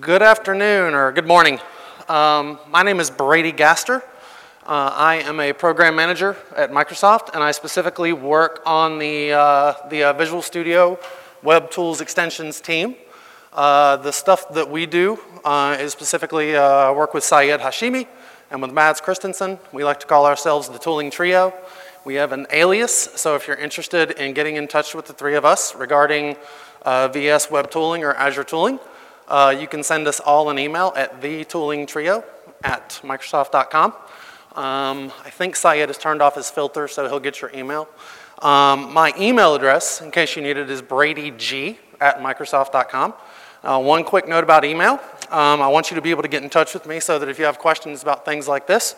Good afternoon or good morning. My name is Brady Gaster. I am a program manager at Microsoft, and I specifically work on the Visual Studio Web Tools Extensions team. The stuff that we do is specifically work with Syed Hashimi and with Mads Christensen. We like to call ourselves the Tooling Trio. We have an alias, so if you're interested in getting in touch with the three of us regarding VS Web Tooling or Azure Tooling, you can send us all an email at thetoolingtrio@microsoft.com. I think Syed has turned off his filter, so he'll get your email. My email address, in case you need it, is bradyg@microsoft.com. One quick note about email. I want you to be able to get in touch with me so that if you have questions about things like this,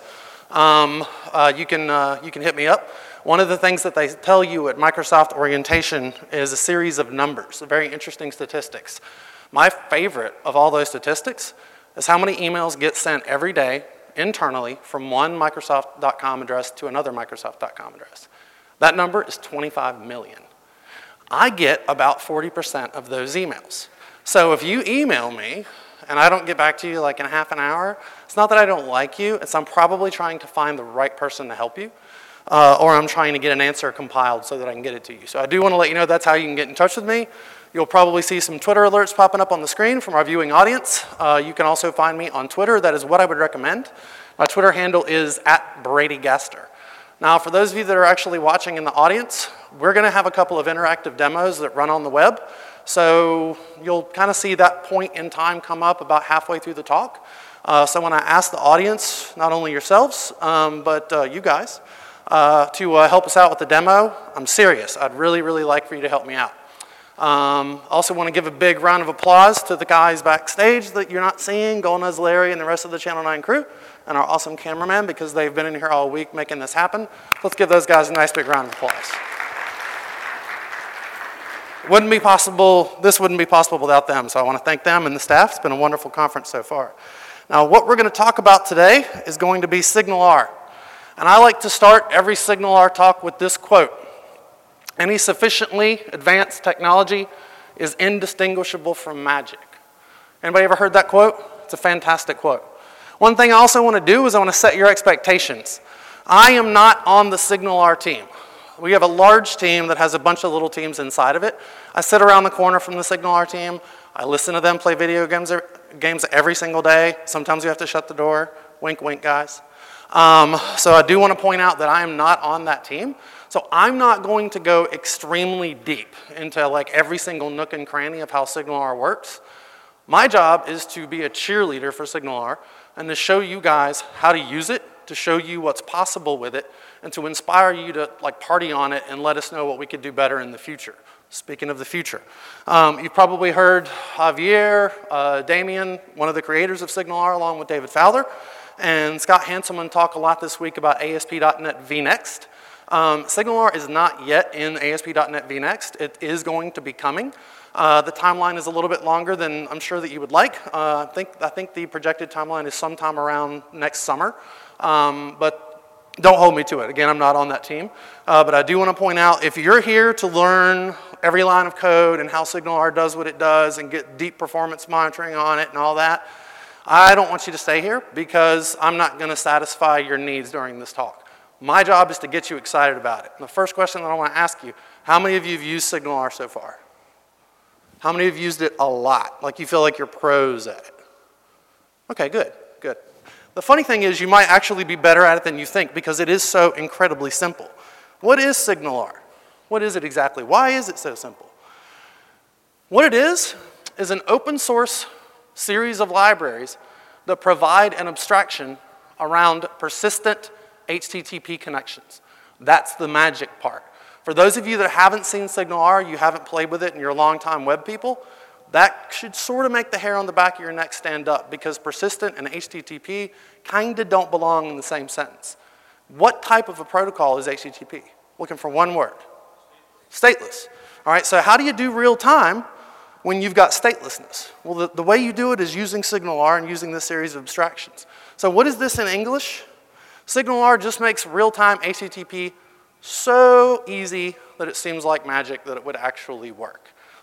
you can hit me up. One of the things that they tell you at Microsoft orientation is a series of numbers, very interesting statistics. My favorite of all those statistics is how many emails get sent every day internally from one Microsoft.com address to another Microsoft.com address. That number is 25 million. I get about 40% of those emails. So if you email me and I don't get back to you like in half an hour, it's not that I don't like you, it's I'm probably trying to find the right person to help you, or I'm trying to get an answer compiled so that I can get it to you. So I do want to let you know that's how you can get in touch with me. You'll probably see some Twitter alerts popping up on the screen from our viewing audience. You can also find me on Twitter. That is what I would recommend. My Twitter handle is @BradyGaster. Now, for those of you that are actually watching in the audience, we're going to have a couple of interactive demos that run on the web. So you'll kind of see that point in time come up about halfway through the talk. So when I ask the audience, not only yourselves, but you guys, to help us out with the demo, I'm serious. I'd really, really like for you to help me out. Also want to give a big round of applause to the guys backstage that you're not seeing, Golnaz, Larry, and the rest of the Channel 9 crew, and our awesome cameraman because they've been in here all week making this happen. Let's give those guys a nice big round of applause. This wouldn't be possible without them, so I want to thank them and the staff. It's been a wonderful conference so far. Now, what we're going to talk about today is going to be SignalR. And I like to start every SignalR talk with this quote. Any sufficiently advanced technology is indistinguishable from magic. Anybody ever heard that quote? It's a fantastic quote. One thing I also want to do is I want to set your expectations. I am not on the SignalR team. We have a large team that has a bunch of little teams inside of it. I sit around the corner from the SignalR team. I listen to them play video games every single day. Sometimes you have to shut the door. Wink, wink, guys. So I do want to point out that I am not on that team. So I'm not going to go extremely deep into like every single nook and cranny of how SignalR works. My job is to be a cheerleader for SignalR and to show you guys how to use it, to show you what's possible with it, and to inspire you to like party on it and let us know what we could do better in the future. Speaking of the future, you've probably heard Javier, Damien, one of the creators of SignalR, along with David Fowler, and Scott Hanselman talk a lot this week about ASP.NET vNext. SignalR is not yet in ASP.NET vNext. It is going to be coming. The timeline is a little bit longer than I'm sure that you would like. I think the projected timeline is sometime around next summer, but don't hold me to it. Again, I'm not on that team, but I do want to point out if you're here to learn every line of code and how SignalR does what it does and get deep performance monitoring on it and all that, I don't want you to stay here because I'm not going to satisfy your needs during this talk. My job is to get you excited about it. And the first question that I want to ask you, how many of you have used SignalR so far? How many have used it a lot? Like you feel like you're pros at it? Okay, good, good. The funny thing is you might actually be better at it than you think because it is so incredibly simple. What is SignalR? What is it exactly? Why is it so simple? What it is an open source series of libraries that provide an abstraction around persistent HTTP connections. That's the magic part. For those of you that haven't seen SignalR, you haven't played with it and you're longtime web people, that should sort of make the hair on the back of your neck stand up because persistent and HTTP kind of don't belong in the same sentence. What type of a protocol is HTTP? Looking for one word. Stateless. All right, so how do you do real time when you've got statelessness? Well, the way you do it is using SignalR and using this series of abstractions. So what is this in English? SignalR just makes real-time HTTP so easy that it seems like magic that it would actually work.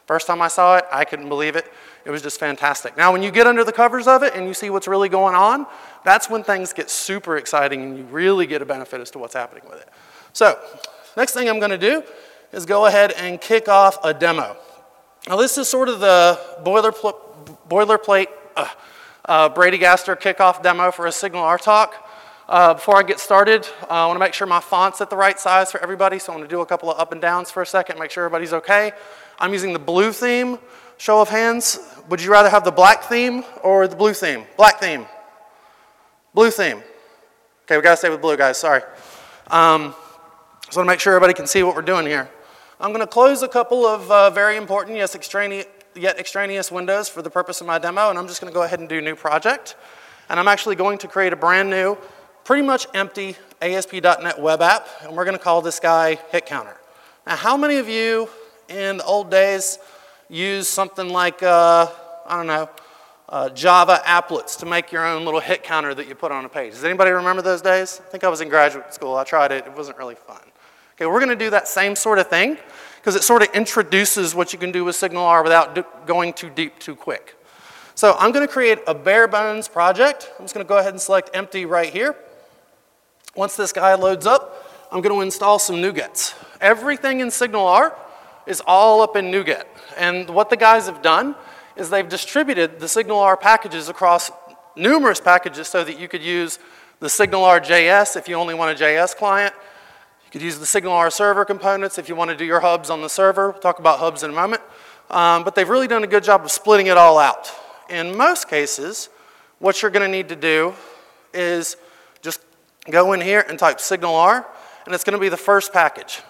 First time I saw it, I couldn't believe it. It was just fantastic. Now, when you get under the covers of it and you see what's really going on, that's when things get super exciting and you really get a benefit as to what's happening with it. So, next thing I'm going to do is go ahead and kick off a demo. Now, this is sort of the boilerplate Brady Gaster kickoff demo for a SignalR talk. Before I get started, I want to make sure my font's at the right size for everybody, so I'm going to do a couple of up and downs for a second, make sure everybody's okay. I'm using the blue theme. Show of hands. Would you rather have the black theme or the blue theme? Black theme. Blue theme. Okay, we got to stay with blue, guys. Sorry. So I want to make sure everybody can see what we're doing here. I'm going to close a couple of very important yet extraneous windows for the purpose of my demo, and I'm just going to go ahead and do new project. And I'm actually going to create a brand new, pretty much empty ASP.NET web app, and we're going to call this guy Hit Counter. Now, how many of you in the old days use something like, I don't know, Java applets to make your own little hit counter that you put on a page? Does anybody remember those days? I think I was in graduate school. I tried it. It wasn't really fun. Okay, we're going to do that same sort of thing because it sort of introduces what you can do with SignalR without going too deep too quick. So I'm going to create a bare bones project. I'm just going to go ahead and select empty right here. Once this guy loads up, I'm going to install some NuGets. Everything in SignalR is all up in NuGet. And what the guys have done is they've distributed the SignalR packages across numerous packages so that you could use the SignalR JS if you only want a JS client. You could use the SignalR server components if you want to do your hubs on the server. We'll talk about hubs in a moment. But they've really done a good job of splitting it all out. In most cases, what you're going to need to do is just go in here and type SignalR, and it's going to be the first package,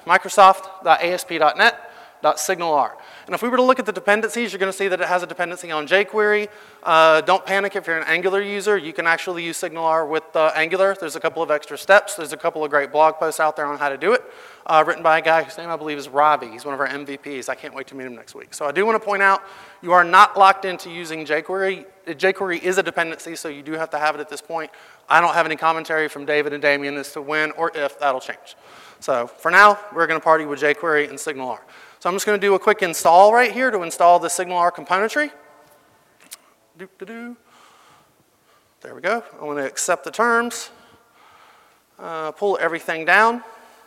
Microsoft.asp.NET.SignalR. And if we were to look at the dependencies, you're going to see that it has a dependency on jQuery. Don't panic if you're an Angular user. You can actually use SignalR with Angular. There's a couple of extra steps. There's a couple of great blog posts out there on how to do it, written by a guy whose name I believe is Ravi. He's one of our MVPs. I can't wait to meet him next week. So I do want to point out you are not locked into using jQuery. jQuery is a dependency, so you do have to have it at this point. I don't have any commentary from David and Damien as to when or if that'll change. So for now, we're going to party with jQuery and SignalR. So I'm just going to do a quick install right here to install the SignalR componentry. There we go. I want to accept the terms, pull everything down,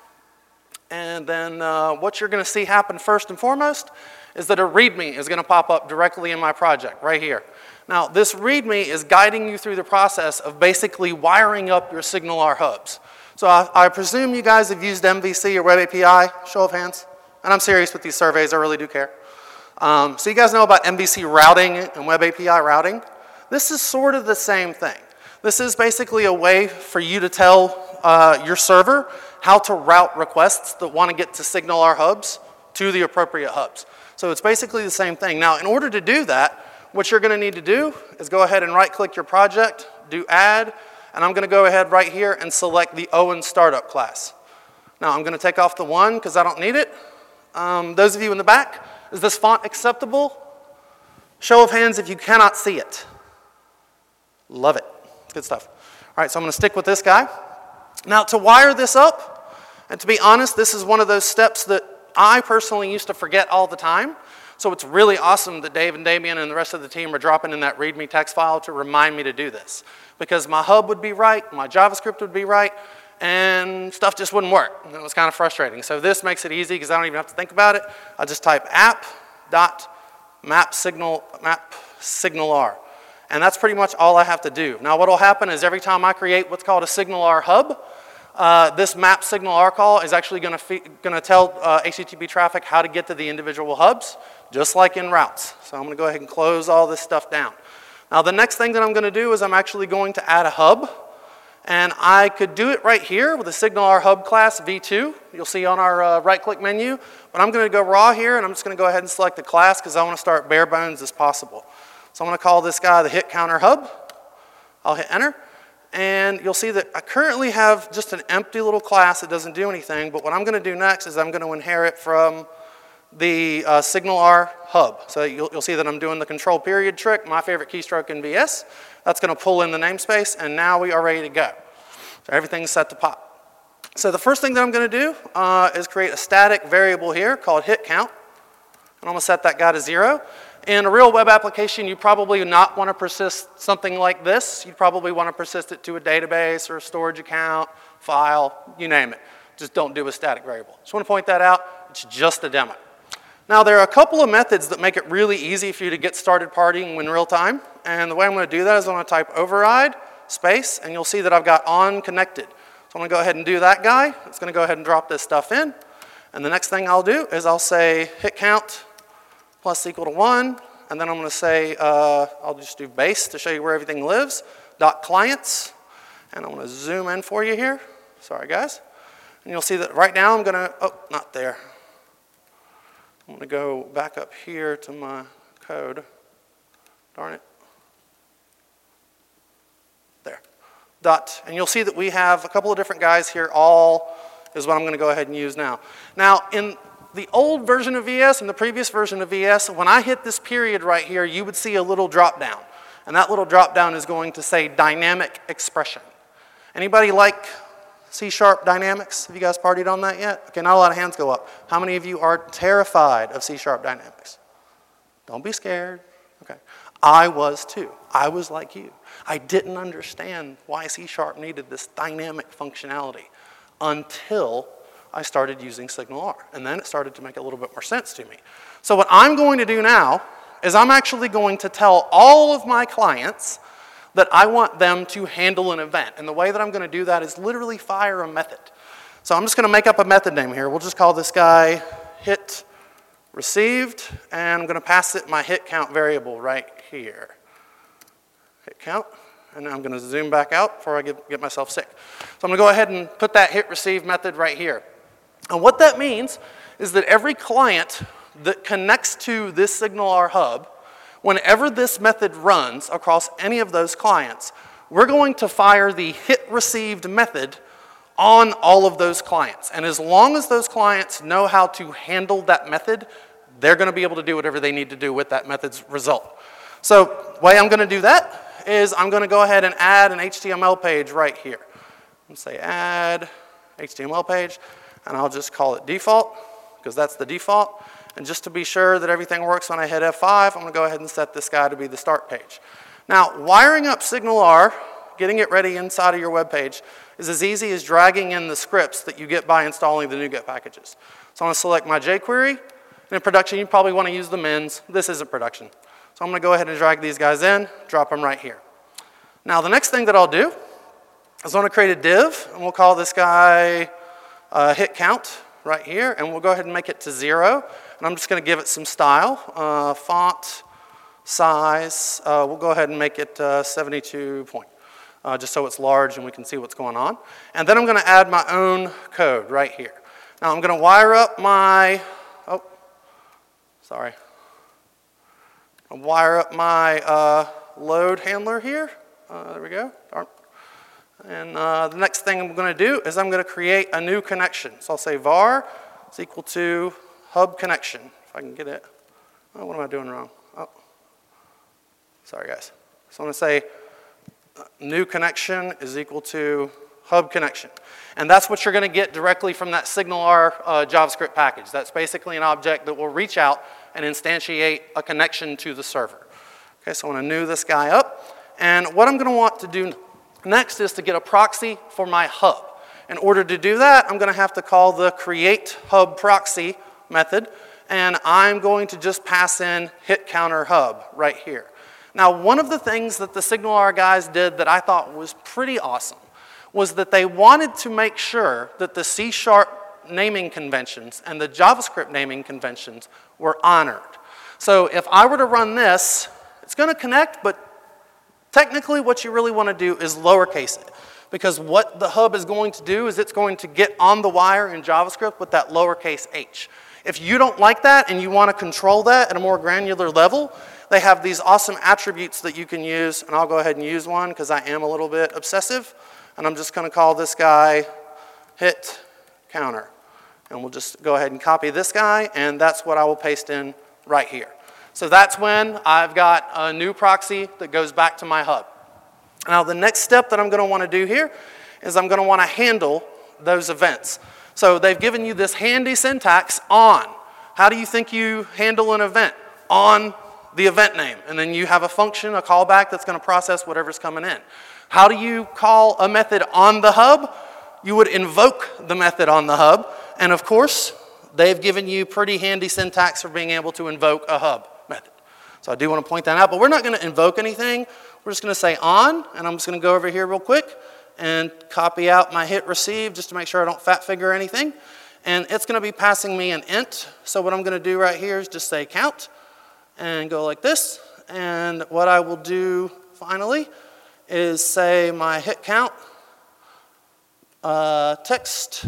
and then what you're going to see happen first and foremost is that a README is going to pop up directly in my project right here. Now, this README is guiding you through the process of basically wiring up your SignalR hubs. So I presume you guys have used MVC or Web API, show of hands. And I'm serious with these surveys, I really do care. So you guys know about MVC routing and Web API routing. This is sort of the same thing. This is basically a way for you to tell your server how to route requests that want to get to SignalR hubs to the appropriate hubs. So it's basically the same thing. Now, in order to do that, what you're going to need to do is go ahead and right-click your project, do add, and I'm going to go ahead right here and select the Owen startup class. Now, I'm going to take off the 1 because I don't need it. Those of you in the back, is this font acceptable? Show of hands if you cannot see it. Love it. Good stuff. All right, so I'm going to stick with this guy. Now, to wire this up, and to be honest, this is one of those steps that I personally used to forget all the time. So it's really awesome that Dave and Damien and the rest of the team are dropping in that README text file to remind me to do this. Because my hub would be right, my JavaScript would be right, and stuff just wouldn't work. And it was kind of frustrating. So this makes it easy because I don't even have to think about it. I just type app.map.SignalR. And that's pretty much all I have to do. Now what will happen is every time I create what's called a SignalR hub, this map SignalR call is actually going to tell HTTP traffic how to get to the individual hubs, just like in routes. So I'm going to go ahead and close all this stuff down. Now the next thing that I'm going to do is I'm actually going to add a hub. And I could do it right here with a SignalR hub class v2. You'll see on our right-click menu. But I'm going to go raw here, and I'm just going to go ahead and select the class because I want to start bare bones as possible. So I'm going to call this guy the Hit Counter Hub. I'll hit enter. And you'll see that I currently have just an empty little class that doesn't do anything. But what I'm going to do next is I'm going to inherit from the SignalR hub. So you'll see that I'm doing the control period trick, my favorite keystroke in VS. That's going to pull in the namespace, and now we are ready to go. So everything's set to pop. So the first thing that I'm going to do is create a static variable here called hit count. I'm going to set that guy to 0. In a real web application, you probably would not want to persist something like this. You probably want to persist it to a database or a storage account, file, you name it. Just don't do a static variable. Just want to point that out. It's just a demo. Now, there are a couple of methods that make it really easy for you to get started partying in real time. And the way I'm going to do that is I'm going to type override, space, and you'll see that I've got on connected. So I'm going to go ahead and do that guy. It's going to go ahead and drop this stuff in. And the next thing I'll do is I'll say hit count plus equal to 1. And then I'm going to say, I'll just do base to show you where everything lives, dot clients. And I'm going to zoom in for you here. Sorry, guys. And you'll see that right now I'm going to, oh, not there. I'm going to go back up here to my code. Darn it. There. Dot. And you'll see that we have a couple of different guys here. All is what I'm going to go ahead and use now. Now, in the old version of VS and the previous version of VS, when I hit this period right here, you would see a little drop down. And that little drop down is going to say dynamic expression. Anybody like C# Dynamics? Have you guys partied on that yet? Okay, not a lot of hands go up. How many of you are terrified of C# Dynamics? Don't be scared. Okay. I was too. I was like you. I didn't understand why C# needed this dynamic functionality until I started using SignalR. And then it started to make a little bit more sense to me. So what I'm going to do now is I'm actually going to tell all of my clients that I want them to handle an event. And the way that I'm going to do that is literally fire a method. So I'm just going to make up a method name here. We'll just call this guy hit received, and I'm going to pass it my hit count variable right here. Hit count, and I'm going to zoom back out before I get myself sick. So I'm going to go ahead and put that hit receive method right here. And what that means is that every client that connects to this SignalR hub, whenever this method runs across any of those clients, we're going to fire the hit received method on all of those clients. And as long as those clients know how to handle that method, they're going to be able to do whatever they need to do with that method's result. So the way I'm going to do that is I'm going to go ahead and add an HTML page right here. I'm going to say add HTML page, and I'll just call it default, because that's the default. And just to be sure that everything works when I hit F5, I'm going to go ahead and set this guy to be the start page. Now, wiring up SignalR, getting it ready inside of your web page, is as easy as dragging in the scripts that you get by installing the NuGet packages. So I'm going to select my jQuery. And in production, you probably want to use the mins. This isn't production. So I'm going to go ahead and drag these guys in, drop them right here. Now, the next thing that I'll do is I'm going to create a div, and we'll call this guy hit count right here, and we'll go ahead and make it to 0. And I'm just going to give it some style, font, size. We'll go ahead and make it 72 point, just so it's large and we can see what's going on. And then I'm going to add my own code right here. Now I'm going to wire up my, I'll wire up my load handler here. There we go. And the next thing I'm going to do is I'm going to create a new connection. So I'll say var is equal to hub connection, if I can get it. Oh, what am I doing wrong? Oh, sorry guys. So I'm going to say new connection is equal to hub connection. And that's what you're going to get directly from that SignalR JavaScript package. That's basically an object that will reach out and instantiate a connection to the server. Okay, so I'm going to new this guy up. And what I'm going to want to do next is to get a proxy for my hub. In order to do that, I'm going to have to call the create hub proxy method, and I'm going to just pass in hit counter hub right here. Now, one of the things that the SignalR guys did that I thought was pretty awesome was that they wanted to make sure that the C# naming conventions and the JavaScript naming conventions were honored. So if I were to run this, it's going to connect, but technically what you really want to do is lowercase it. Because what the hub is going to do is it's going to get on the wire in JavaScript with that lowercase h. If you don't like that and you want to control that at a more granular level, they have these awesome attributes that you can use, and I'll go ahead and use one because I am a little bit obsessive. And I'm just going to call this guy hit counter. And we'll just go ahead and copy this guy, and that's what I will paste in right here. So that's when I've got a new proxy that goes back to my hub. Now the next step that I'm going to want to do here is I'm going to want to handle those events. So they've given you this handy syntax on. How do you think you handle an event? On the event name, and then you have a function, a callback that's going to process whatever's coming in. How do you call a method on the hub? You would invoke the method on the hub, and of course, they've given you pretty handy syntax for being able to invoke a hub method. So I do want to point that out, but we're not going to invoke anything. We're just going to say on, and I'm just going to go over here real quick and copy out my hit receive just to make sure I don't fat figure anything. And it's going to be passing me an int. So what I'm going to do right here is just say count and go like this. And what I will do finally is say my hit count text.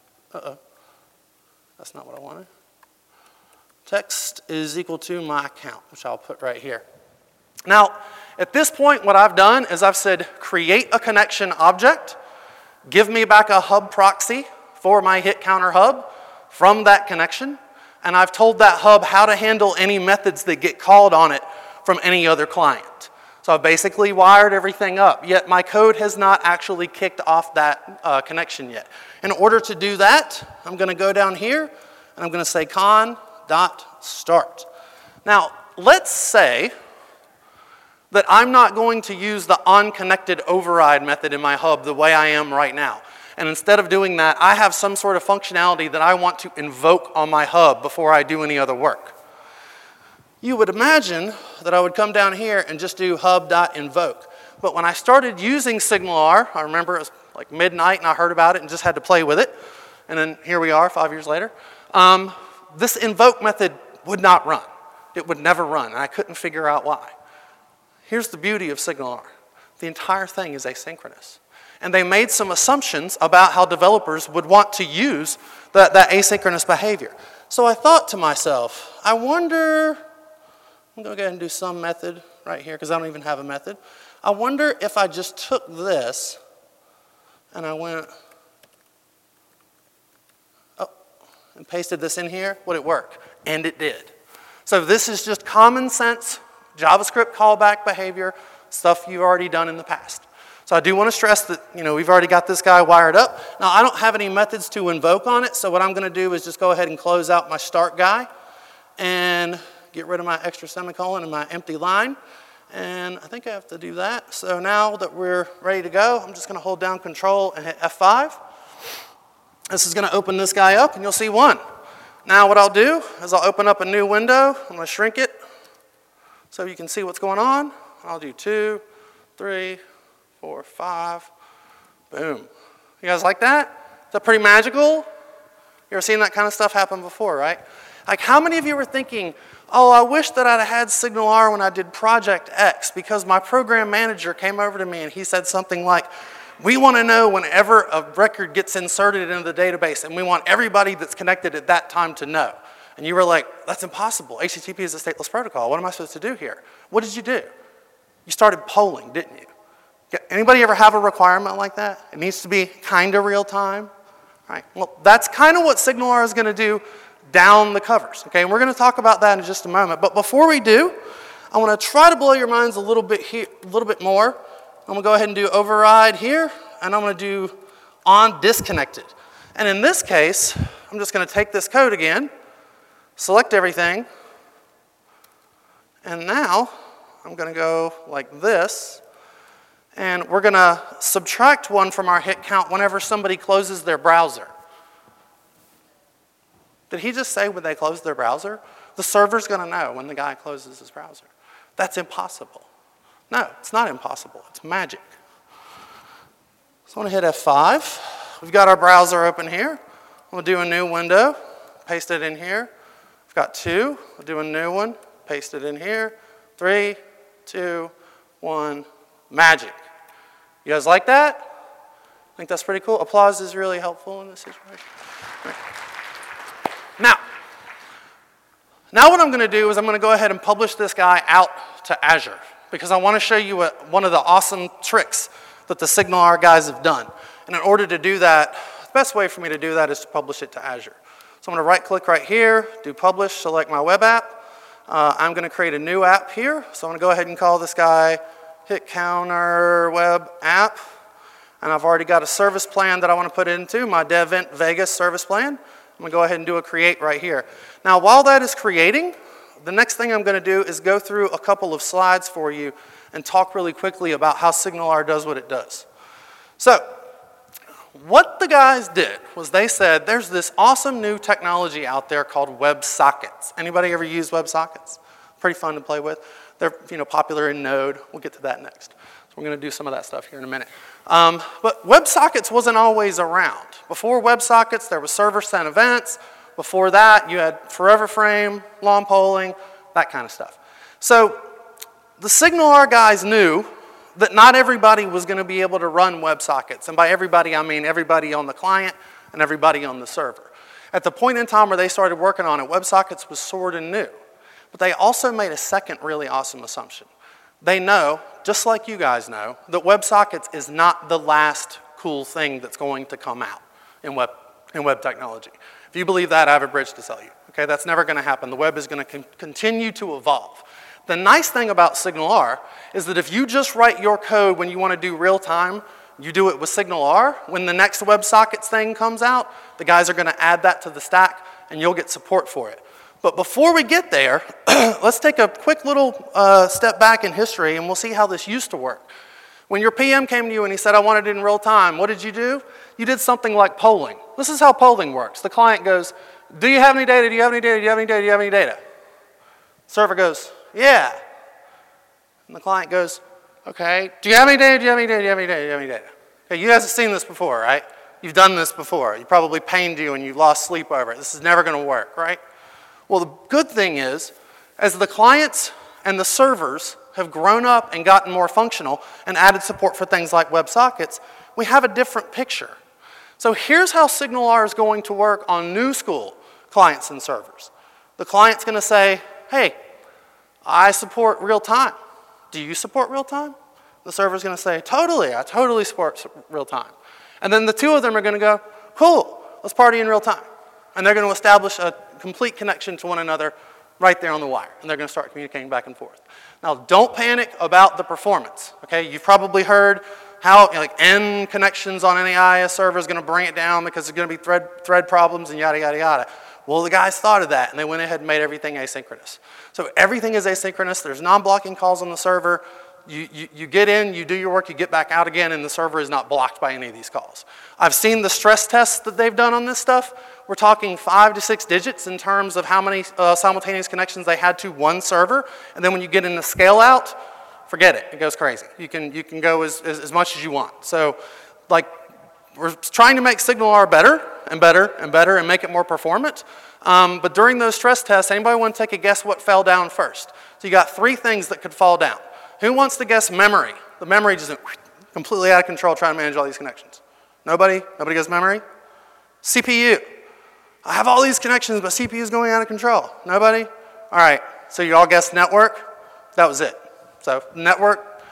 That's not what I wanted. Text is equal to my count, which I'll put right here. Now, at this point, what I've done is I've said create a connection object, give me back a hub proxy for my hit counter hub from that connection, and I've told that hub how to handle any methods that get called on it from any other client. So I've basically wired everything up, yet my code has not actually kicked off that connection yet. In order to do that, I'm going to go down here, and I'm going to say con.start. Now, let's say that I'm not going to use the onConnected override method in my hub the way I am right now. And instead of doing that, I have some sort of functionality that I want to invoke on my hub before I do any other work. You would imagine that I would come down here and just do hub.invoke. But when I started using SignalR, I remember it was like midnight and I heard about it and just had to play with it. And then here we are 5 years later. This invoke method would not run. It would never run, and I couldn't figure out why. Here's the beauty of SignalR. The entire thing is asynchronous. And they made some assumptions about how developers would want to use that asynchronous behavior. So I thought to myself, I wonder, I'm going to go ahead and do some method right here because I don't even have a method. I wonder if I just took this and I went, and pasted this in here, would it work? And it did. So this is just common sense JavaScript callback behavior, stuff you've already done in the past. So I do want to stress that, we've already got this guy wired up. Now, I don't have any methods to invoke on it, so what I'm going to do is just go ahead and close out my start guy and get rid of my extra semicolon and my empty line. And I think I have to do that. So now that we're ready to go, I'm just going to hold down Control and hit F5. This is going to open this guy up, and you'll see 1. Now what I'll do is I'll open up a new window. I'm going to shrink it so you can see what's going on. I'll do 2, 3, 4, 5. Boom. You guys like that? Is that pretty magical? You ever seen that kind of stuff happen before, right? Like, how many of you were thinking, oh, I wish that I'd had SignalR when I did Project X because my program manager came over to me and he said something like, we want to know whenever a record gets inserted into the database, and we want everybody that's connected at that time to know. And you were like, that's impossible. HTTP is a stateless protocol. What am I supposed to do here? What did you do? You started polling, didn't you? Anybody ever have a requirement like that? It needs to be kind of real time. Right? Well, that's kind of what SignalR is going to do down the covers. Okay, and we're going to talk about that in just a moment. But before we do, I want to try to blow your minds a little bit more. I'm going to go ahead and do override here, and I'm going to do on disconnected. And in this case, I'm just going to take this code again, select everything, and now I'm going to go like this, and we're going to subtract 1 from our hit count whenever somebody closes their browser. Did he just say when they close their browser? The server's going to know when the guy closes his browser. That's impossible. No, it's not impossible. It's magic. So I'm going to hit F5. We've got our browser open here. We'll do a new window, paste it in here. We've got 2. We'll do a new one, paste it in here. 3, 2, 1, magic. You guys like that? I think that's pretty cool. Applause is really helpful in this situation. Right. Now what I'm going to do is I'm going to go ahead and publish this guy out to Azure because I want to show you one of the awesome tricks that the SignalR guys have done. And in order to do that, the best way for me to do that is to publish it to Azure. So I'm going to right-click right here, do publish, select my web app. I'm going to create a new app here. So I'm going to go ahead and call this guy Hit Counter Web App. And I've already got a service plan that I want to put into, my DevEnt Vegas service plan. going to go ahead and do a create right here. Now, while that is creating, the next thing I'm going to do is go through a couple of slides for you and talk really quickly about how SignalR does what it does. So, what the guys did was they said, there's this awesome new technology out there called WebSockets. Anybody ever use WebSockets? Pretty fun to play with. They're popular in Node. We'll get to that next. So we're going to do some of that stuff here in a minute. But WebSockets wasn't always around. Before WebSockets, there was server-sent events. Before that, you had Forever Frame, long polling, that kind of stuff. So the SignalR guys knew that not everybody was going to be able to run WebSockets. And by everybody, I mean everybody on the client and everybody on the server. At the point in time where they started working on it, WebSockets was sort of new. But they also made a second really awesome assumption. They know, just like you guys know, that WebSockets is not the last cool thing that's going to come out in web technology. If you believe that, I have a bridge to sell you. Okay, that's never going to happen. The web is going to continue to evolve. The nice thing about SignalR is that if you just write your code when you want to do real time, you do it with SignalR, when the next WebSockets thing comes out, the guys are going to add that to the stack and you'll get support for it. But before we get there, let's take a quick little step back in history and we'll see how this used to work. When your PM came to you and he said, I want it in real time, what did you do? You did something like polling. This is how polling works. The client goes, do you have any data? Do you have any data? Do you have any data? Do you have any data? Server goes, yeah. And the client goes, okay, do you have any data? Do you have any data? Do you have any data? Do you have any data? Okay, you guys have seen this before, right? You've done this before. You probably pained you and you lost sleep over it. This is never going to work, right? Well, the good thing is, as the clients and the servers have grown up and gotten more functional and added support for things like WebSockets, we have a different picture. So here's how SignalR is going to work on new school clients and servers. The client's going to say, hey, I support real time. Do you support real time? The server's going to say, totally, I totally support real time. And then the two of them are going to go, cool, let's party in real time. And they're going to establish a complete connection to one another right there on the wire. And they're going to start communicating back and forth. Now, don't panic about the performance. Okay, you've probably heard how N connections on any IIS server is going to bring it down because there's going to be thread problems and yada, yada, yada. Well, the guys thought of that, and they went ahead and made everything asynchronous. So everything is asynchronous. There's non-blocking calls on the server. You get in, you do your work, you get back out again, and the server is not blocked by any of these calls. I've seen the stress tests that they've done on this stuff. We're talking 5 to 6 digits in terms of how many simultaneous connections they had to one server. And then when you get into scale out, forget it. It goes crazy. You can go as much as you want. So, we're trying to make SignalR better and better and better and make it more performant. But during those stress tests, anybody want to take a guess what fell down first? So you got 3 things that could fall down. Who wants to guess memory? The memory just went completely out of control trying to manage all these connections. Nobody? Nobody guess memory? CPU. I have all these connections, but CPU is going out of control. Nobody? All right. So you all guessed network? That was it. So network,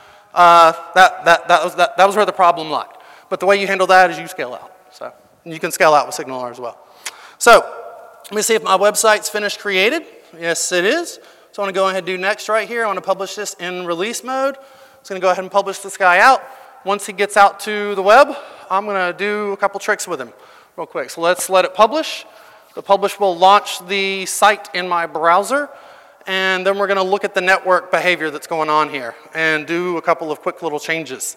that was where the problem lied. But the way you handle that is you scale out. So you can scale out with SignalR as well. So let me see if my website's finished created. Yes, it is. So I want to go ahead and do next right here. I want to publish this in release mode. I'm just going to go ahead and publish this guy out. Once he gets out to the web, I'm going to do a couple tricks with him real quick. So let's let it publish. The publish will launch the site in my browser. And then we're going to look at the network behavior that's going on here and do a couple of quick little changes.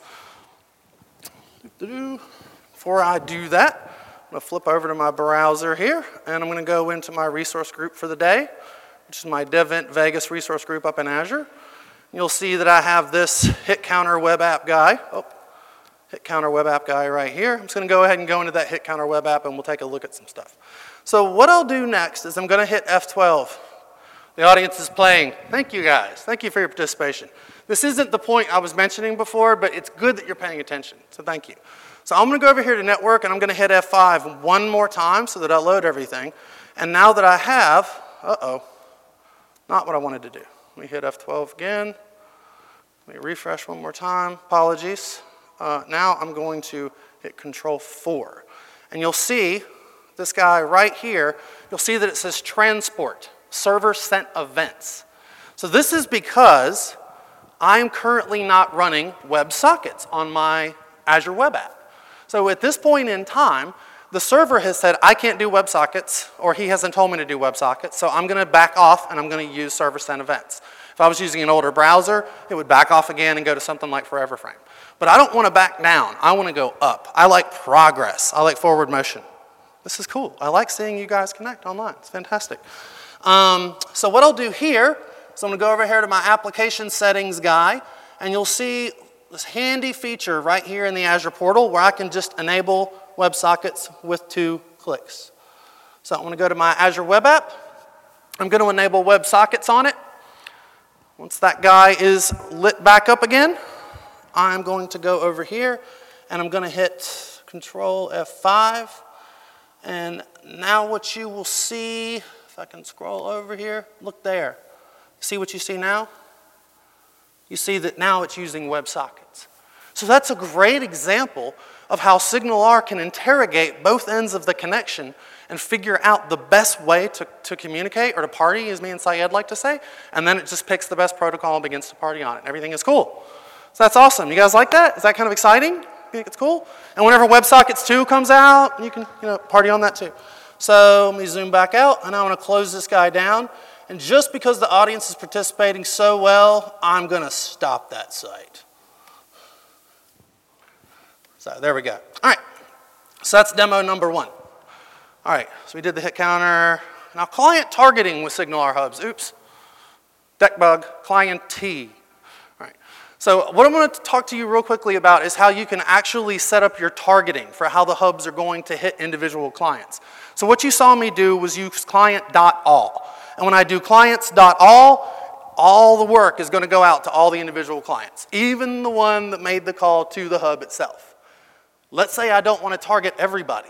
Before I do that, I'm going to flip over to my browser here, and I'm going to go into my resource group for the day, which is my DevEnt Vegas resource group up in Azure. You'll see that I have this hit counter web app guy. Hit counter web app guy right here. I'm just going to go ahead and go into that hit counter web app, and we'll take a look at some stuff. So what I'll do next is I'm going to hit F12. The audience is playing. Thank you guys. Thank you for your participation. This isn't the point I was mentioning before, but it's good that you're paying attention, so thank you. So I'm going to go over here to network, and I'm going to hit F5 one more time so that I load everything. And now that I have, not what I wanted to do. Let me hit F12 again. Let me refresh one more time. Apologies. Now I'm going to hit Control 4. And you'll see this guy right here, you'll see that it says transport, server sent events. So this is because I'm currently not running WebSockets on my Azure web app. So at this point in time, The server has said, I can't do WebSockets, or he hasn't told me to do WebSockets, so I'm going to back off and I'm going to use server sent events. If I was using an older browser, it would back off again and go to something like Forever Frame. But I don't want to back down. I want to go up. I like progress. I like forward motion. This is cool. I like seeing you guys connect online. It's fantastic. So what I'll do here is I'm going to go over here to my application settings guy, and you'll see this handy feature right here in the Azure portal where I can just enable WebSockets with 2 clicks. So I'm going to go to my Azure Web App. I'm going to enable WebSockets on it. Once that guy is lit back up again, I'm going to go over here and I'm going to hit Control F5. And now what you will see, if I can scroll over here, look there. See what you see now? You see that now it's using WebSockets. So that's a great example of how SignalR can interrogate both ends of the connection and figure out the best way to communicate, or to party, as me and Syed like to say, and then it just picks the best protocol and begins to party on it. Everything is cool. So that's awesome. You guys like that? Is that kind of exciting? You think it's cool? And whenever WebSockets 2 comes out, you can party on that too. So let me zoom back out, and I want to close this guy down. And just because the audience is participating so well, I'm going to stop that site. So there we go. All right. So that's demo number 1. All right. So we did the hit counter. Now client targeting with SignalR hubs. Oops. Deck bug. Client T. All right. So what I'm going to talk to you real quickly about is how you can actually set up your targeting for how the hubs are going to hit individual clients. So what you saw me do was use client.all. And when I do clients.all, all the work is going to go out to all the individual clients, even the one that made the call to the hub itself. Let's say I don't want to target everybody.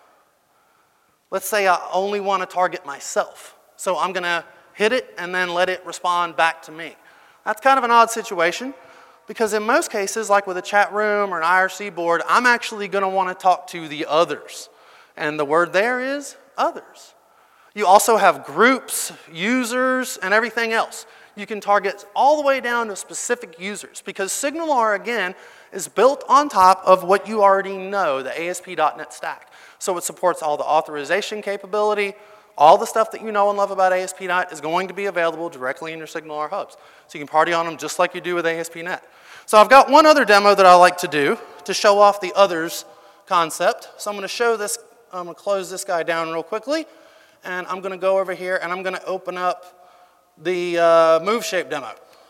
Let's say I only want to target myself. So I'm going to hit it and then let it respond back to me. That's kind of an odd situation because in most cases, like with a chat room or an IRC board, I'm actually going to want to talk to the others. And the word there is others. You also have groups, users, and everything else. You can target all the way down to specific users because SignalR, again, is built on top of what you already know, the ASP.NET stack. So it supports all the authorization capability. All the stuff that you know and love about ASP.NET is going to be available directly in your SignalR hubs. So you can party on them just like you do with ASP.NET. So I've got one other demo that I like to do to show off the others concept. So I'm going to show this, I'm going to close this guy down real quickly. And I'm going to go over here and I'm going to open up the MoveShape demo.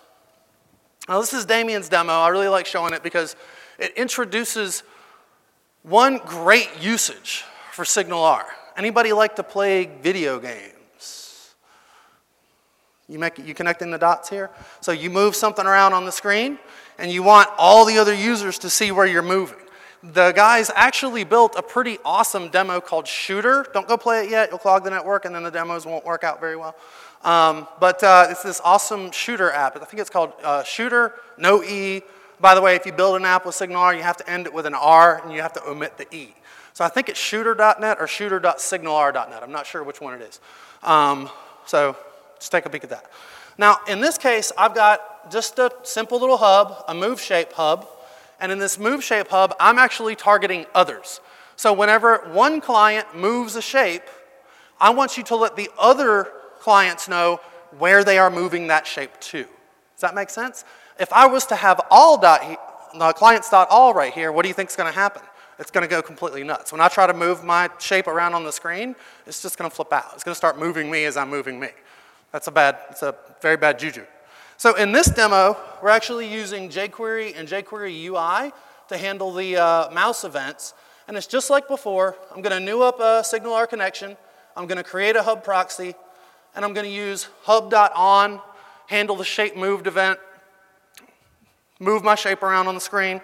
Now this is Damien's demo. I really like showing it because it introduces one great usage for SignalR. Anybody like to play video games? You connecting the dots here? So you move something around on the screen and you want all the other users to see where you're moving. The guys actually built a pretty awesome demo called Shooter. Don't go play it yet. You'll clog the network and then the demos won't work out very well. But it's this awesome Shooter app. I think it's called Shooter, no E. By the way, if you build an app with SignalR, you have to end it with an R and you have to omit the E. So I think it's shooter.net or shooter.signalr.net. I'm not sure which one it is. So just take a peek at that. Now, in this case, I've got just a simple little hub, a MoveShape hub. And in this MoveShape hub, I'm actually targeting others. So whenever one client moves a shape, I want you to let the other clients know where they are moving that shape to. Does that make sense? If I was to have clients.all right here, what do you think is going to happen? It's going to go completely nuts. When I try to move my shape around on the screen, it's just going to flip out. It's going to start moving me as I'm moving me. It's a very bad juju. So in this demo, we're actually using jQuery and jQuery UI to handle the mouse events. And it's just like before. I'm going to new up a SignalR connection. I'm going to create a hub proxy. And I'm going to use hub.on, handle the shape moved event, move my shape around on the screen.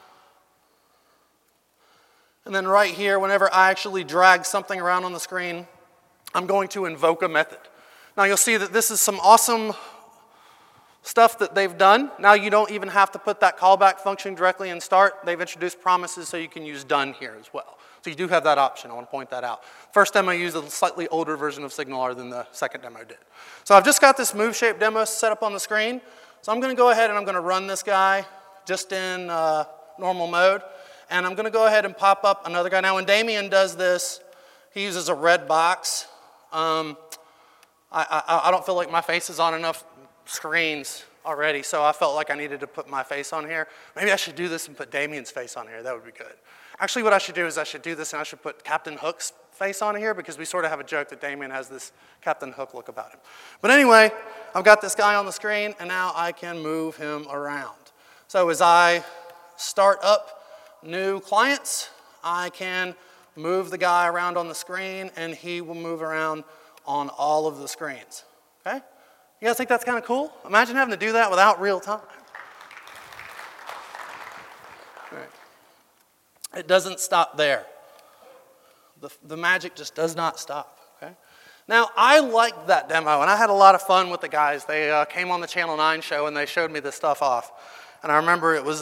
And then right here, whenever I actually drag something around on the screen, I'm going to invoke a method. Now you'll see that this is some awesome stuff that they've done. Now you don't even have to put that callback function directly in start. They've introduced promises so you can use done here as well. So you do have that option. I want to point that out. First demo used a slightly older version of SignalR than the second demo did. So I've just got this MoveShape demo set up on the screen. So I'm going to go ahead and I'm going to run this guy just in normal mode. And I'm going to go ahead and pop up another guy. Now, when Damien does this, he uses a red box. I don't feel like my face is on enough screens already, so I felt like I needed to put my face on here. Maybe I should do this and put Damien's face on here. That would be good. Actually, what I should do is I should do this and I should put Captain Hook's face on here because we sort of have a joke that Damien has this Captain Hook look about him. But anyway, I've got this guy on the screen, and now I can move him around. So as I start up new clients, I can move the guy around on the screen, and he will move around on all of the screens. Okay? You guys think that's kind of cool? Imagine having to do that without real time. All right. It doesn't stop there. The magic just does not stop. Okay? Now, I liked that demo, and I had a lot of fun with the guys. They came on the Channel 9 show, and they showed me this stuff off. And I remember it was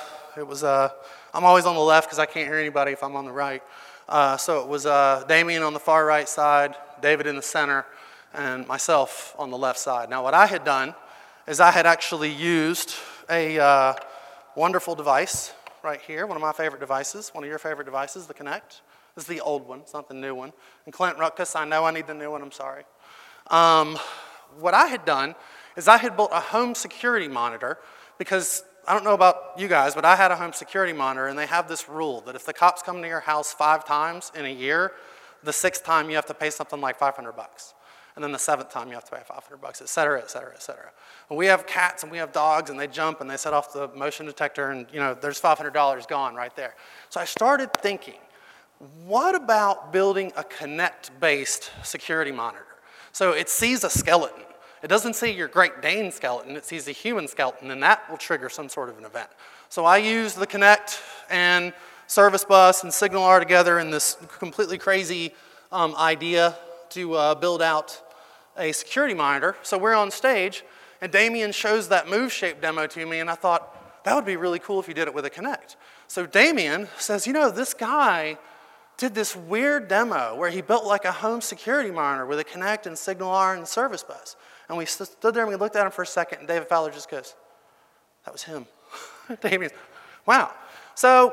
I'm always on the left because I can't hear anybody if I'm on the right. So it was Damien on the far right side, David in the center, and myself on the left side. Now, what I had done is I had actually used a wonderful device right here, one of my favorite devices, one of your favorite devices, the Kinect. This is the old one, it's not the new one. And Clint Rutkus, I know I need the new one, I'm sorry. What I had done is I had built a home security monitor because I don't know about you guys, but I had a home security monitor, and they have this rule that if the cops come to your house 5 times in a year, the 6th time you have to pay something like $500. And then the 7th time you have to pay $500, et cetera, et cetera, et cetera. And we have cats and we have dogs, and they jump and they set off the motion detector, and there's $500 gone right there. So I started thinking, what about building a Kinect-based security monitor? So it sees a skeleton. It doesn't see your Great Dane skeleton, it sees a human skeleton, and that will trigger some sort of an event. So I use the Kinect and Service Bus and SignalR together in this completely crazy idea to build out a security monitor. So we're on stage, and Damien shows that move shape demo to me, and I thought, that would be really cool if you did it with a Kinect. So Damien says, this guy did this weird demo where he built like a home security monitor with a Kinect and SignalR and Service Bus. And we stood there and we looked at him for a second, and David Fowler just goes, that was him. Damien, wow. So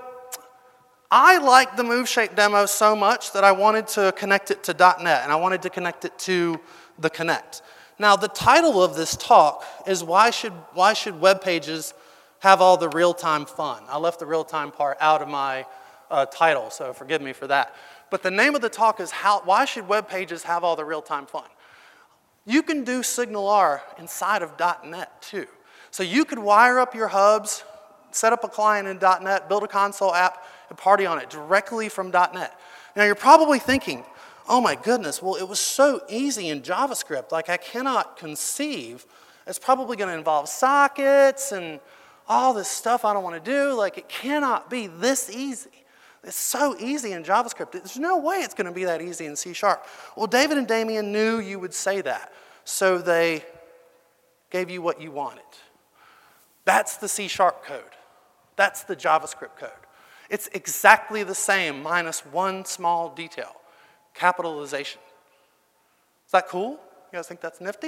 I liked the move shape demo so much that I wanted to connect it to .NET, and I wanted to connect it to the Kinect. Now, the title of this talk is why should web pages have all the real-time fun? I left the real-time part out of my title, so forgive me for that. But the name of the talk is why should web pages have all the real-time fun? You can do SignalR inside of .NET too. So you could wire up your hubs, set up a client in .NET, build a console app, and party on it directly from .NET. Now you're probably thinking, oh my goodness, well it was so easy in JavaScript, like I cannot conceive. It's probably going to involve sockets and all this stuff I don't want to do. Like it cannot be this easy. It's so easy in JavaScript. There's no way it's going to be that easy in C#. Well, David and Damien knew you would say that, so they gave you what you wanted. That's the C# code. That's the JavaScript code. It's exactly the same minus one small detail, capitalization. Is that cool? You guys think that's nifty?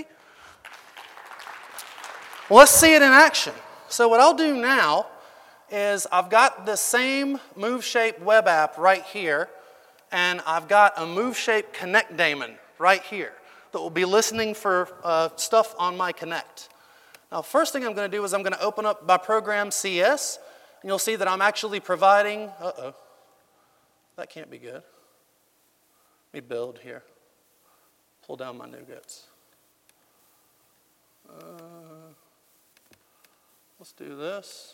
Well, let's see it in action. So what I'll do now is I've got the same move shape web app right here, and I've got a move shape Kinect daemon right here that will be listening for stuff on my Kinect. Now, first thing I'm going to do is I'm going to open up my program CS, and you'll see that I'm actually providing, that can't be good. Let me build here. Pull down my NuGets. Let's do this.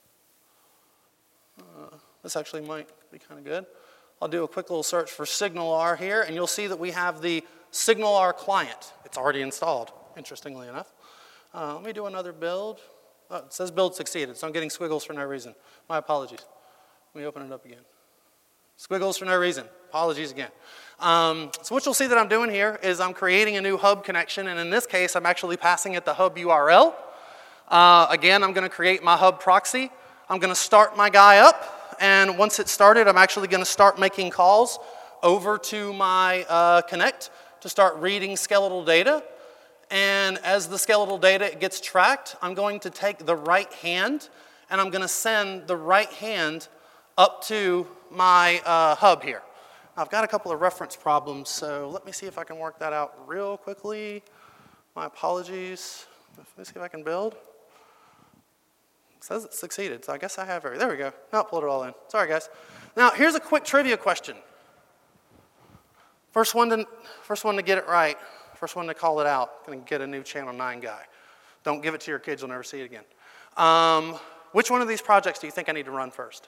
This actually might be kind of good. I'll do a quick little search for SignalR here, and you'll see that we have the SignalR client. It's already installed, interestingly enough. Let me do another build. Oh, it says build succeeded, so I'm getting squiggles for no reason. My apologies. Let me open it up again. Squiggles for no reason. Apologies again. So what you'll see that I'm doing here is I'm creating a new hub connection, and in this case, I'm actually passing it the hub URL. Again, I'm going to create my hub proxy. I'm going to start my guy up, and once it's started, I'm actually going to start making calls over to my Kinect to start reading skeletal data. And as the skeletal data gets tracked, I'm going to take the right hand, and I'm going to send the right hand up to my hub here. I've got a couple of reference problems, so let me see if I can work that out real quickly. My apologies. Let me see if I can build. It says it succeeded, so I guess I have there we go. Now pulled it all in. Sorry, guys. Now, here's a quick trivia question. First one to get it right, first one to call it out, going to get a new Channel 9 guy. Don't give it to your kids, you'll never see it again. Which one of these projects do you think I need to run first?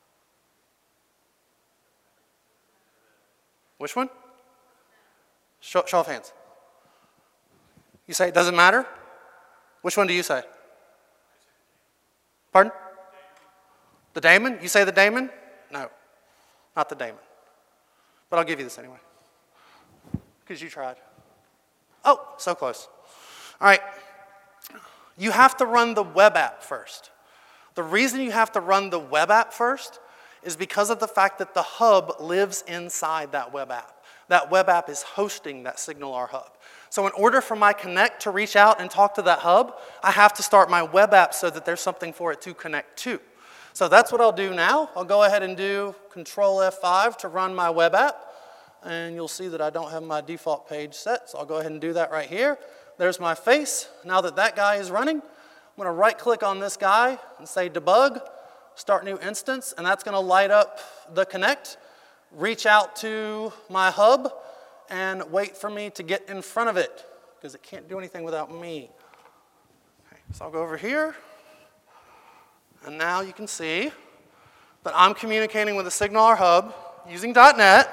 Which one? Show of hands. You say it doesn't matter? Which one do you say? Pardon? The daemon? You say the daemon? No, not the daemon. But I'll give you this anyway, because you tried. Oh, so close. All right. You have to run the web app first. The reason you have to run the web app first is because of the fact that the hub lives inside that web app. That web app is hosting that SignalR hub. So in order for my Connect to reach out and talk to that hub, I have to start my web app so that there's something for it to connect to. So that's what I'll do now. I'll go ahead and do Control F5 to run my web app. And you'll see that I don't have my default page set, so I'll go ahead and do that right here. There's my face. Now that that guy is running, I'm going to right-click on this guy and say Debug, Start New Instance, and that's going to light up the Connect, reach out to my hub, and wait for me to get in front of it, because it can't do anything without me. Okay, so I'll go over here, and now you can see that I'm communicating with the SignalR hub using .NET.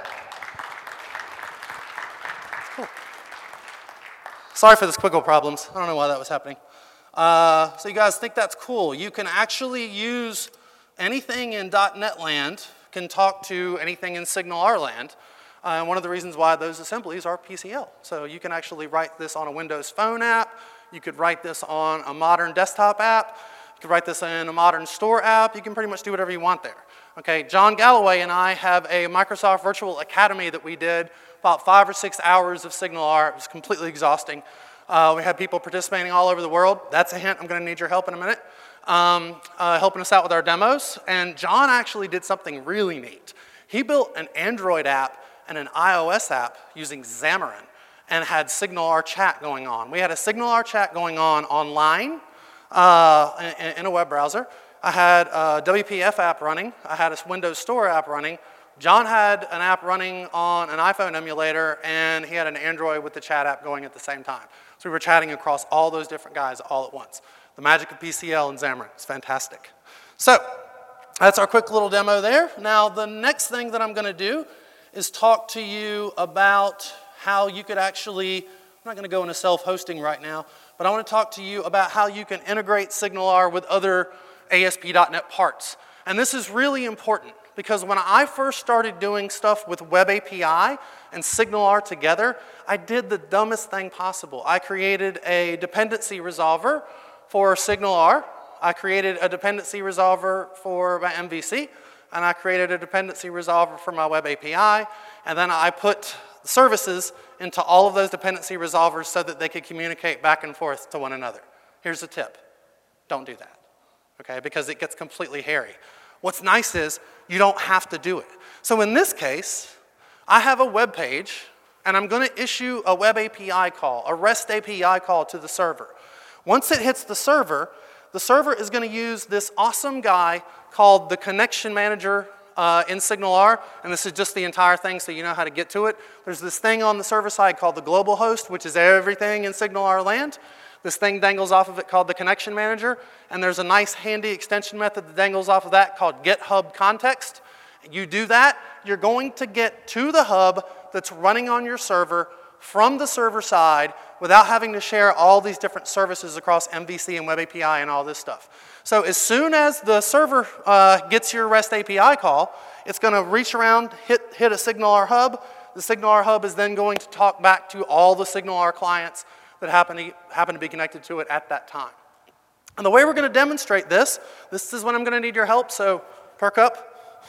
Cool. Sorry for the squiggle problems. I don't know why that was happening. So you guys think that's cool. You can actually use anything in .NET land can talk to anything in SignalR land. And one of the reasons why those assemblies are PCL. So you can actually write this on a Windows Phone app. You could write this on a modern desktop app. You could write this in a modern store app. You can pretty much do whatever you want there. Okay, John Galloway and I have a Microsoft Virtual Academy that we did about 5 or 6 hours of SignalR. It was completely exhausting. We had people participating all over the world. That's a hint. I'm going to need your help in a minute. Helping us out with our demos. And John actually did something really neat. He built an Android app and an iOS app using Xamarin and had SignalR chat going on. We had a SignalR chat going on online in a web browser. I had a WPF app running. I had a Windows Store app running. John had an app running on an iPhone emulator, and he had an Android with the chat app going at the same time. So we were chatting across all those different guys all at once. The magic of PCL and Xamarin. It's fantastic. So that's our quick little demo there. Now, the next thing that I'm going to do is talk to you about how you could actually, I'm not going to go into self-hosting right now, but I want to talk to you about how you can integrate SignalR with other ASP.NET parts. And this is really important because when I first started doing stuff with Web API and SignalR together, I did the dumbest thing possible. I created a dependency resolver for SignalR. I created a dependency resolver for my MVC, and I created a dependency resolver for my Web API, and then I put services into all of those dependency resolvers so that they could communicate back and forth to one another. Here's a tip. Don't do that, okay, because it gets completely hairy. What's nice is you don't have to do it. So in this case, I have a web page, and I'm going to issue a Web API call, a REST API call to the server. Once it hits the server is going to use this awesome guy called the Connection Manager in SignalR, and this is just the entire thing so you know how to get to it. There's this thing on the server side called the global host, which is everything in SignalR land. This thing dangles off of it called the Connection Manager, and there's a nice handy extension method that dangles off of that called GitHub Context. You do that, you're going to get to the hub that's running on your server from the server side without having to share all these different services across MVC and Web API and all this stuff. So as soon as the server gets your REST API call, it's going to reach around, hit a SignalR hub. The SignalR hub is then going to talk back to all the SignalR clients that happen to be connected to it at that time. And the way we're going to demonstrate this is when I'm going to need your help, so perk up,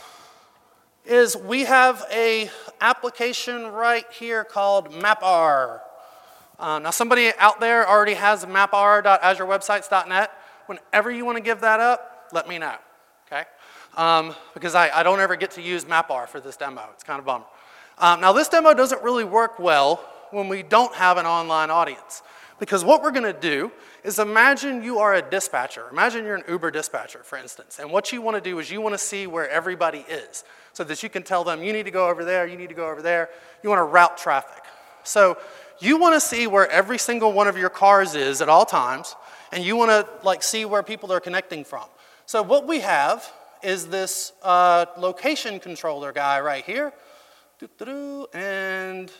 is we have a application right here called MapR. Now somebody out there already has mapr.azurewebsites.net. Whenever you want to give that up, let me know. okay? Because I don't ever get to use MapR for this demo. It's kind of a bummer. Now, this demo doesn't really work well when we don't have an online audience. Because what we're going to do is imagine you are a dispatcher. Imagine you're an Uber dispatcher, for instance. And what you want to do is you want to see where everybody is so that you can tell them, you need to go over there, you need to go over there. You want to route traffic. So you want to see where every single one of your cars is at all times, and you want to see where people are connecting from. So what we have is this location controller guy right here. And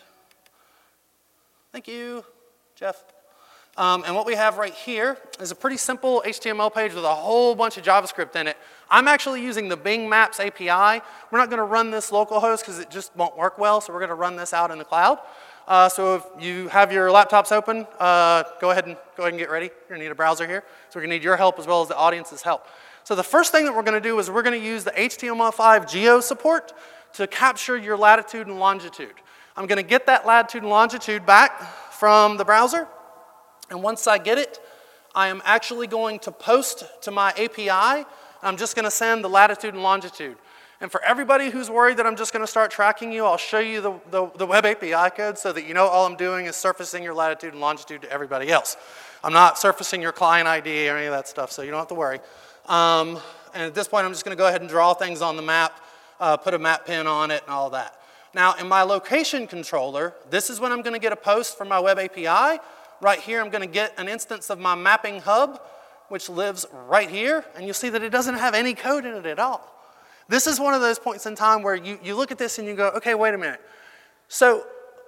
thank you, Jeff. And what we have right here is a pretty simple HTML page with a whole bunch of JavaScript in it. I'm actually using the Bing Maps API. We're not going to run this localhost because it just won't work well, so we're going to run this out in the cloud. So if you have your laptops open, go ahead and get ready. You're going to need a browser here. So we're going to need your help as well as the audience's help. So the first thing that we're going to do is we're going to use the HTML5 geo support to capture your latitude and longitude. I'm going to get that latitude and longitude back from the browser. And once I get it, I am actually going to post to my API. I'm just going to send the latitude and longitude. And for everybody who's worried that I'm just going to start tracking you, I'll show you the web API code so that you know all I'm doing is surfacing your latitude and longitude to everybody else. I'm not surfacing your client ID or any of that stuff, so you don't have to worry. And at this point, I'm just going to go ahead and draw things on the map, put a map pin on it, and all that. Now, in my location controller, this is when I'm going to get a post from my web API. Right here, I'm going to get an instance of my mapping hub, which lives right here. And you'll see that it doesn't have any code in it at all. This is one of those points in time where you look at this and you go, okay, wait a minute. So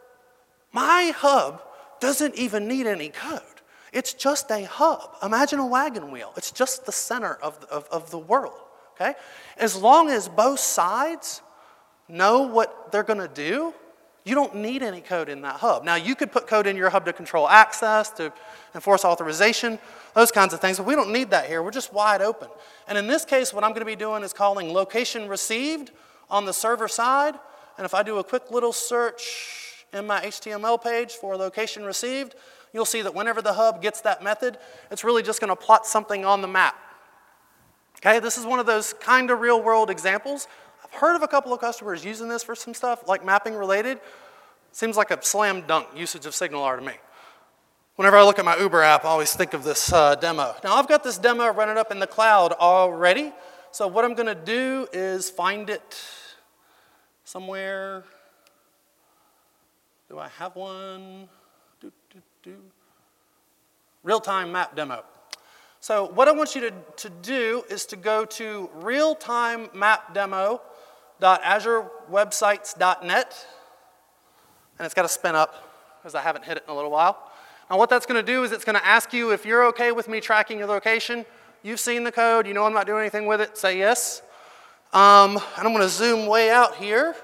my hub doesn't even need any code. It's just a hub. Imagine a wagon wheel. It's just the center of the world, okay? As long as both sides know what they're going to do, you don't need any code in that hub. Now, you could put code in your hub to control access, to enforce authorization, those kinds of things, but we don't need that here. We're just wide open. And in this case, what I'm going to be doing is calling location received on the server side. And if I do a quick little search in my HTML page for location received, you'll see that whenever the hub gets that method, it's really just going to plot something on the map. Okay, this is one of those kind of real-world examples. I've heard of a couple of customers using this for some stuff, like mapping related. Seems like a slam dunk usage of SignalR to me. Whenever I look at my Uber app, I always think of this demo. Now, I've got this demo running up in the cloud already. So what I'm going to do is find it somewhere. Do I have one? Real-time map demo. So what I want you to do is to go to realtimemapdemo.azurewebsites.net. And it's got to spin up because I haven't hit it in a little while. Now what that's going to do is it's going to ask you if you're okay with me tracking your location. You've seen the code. You know I'm not doing anything with it. Say yes. And I'm going to zoom way out here.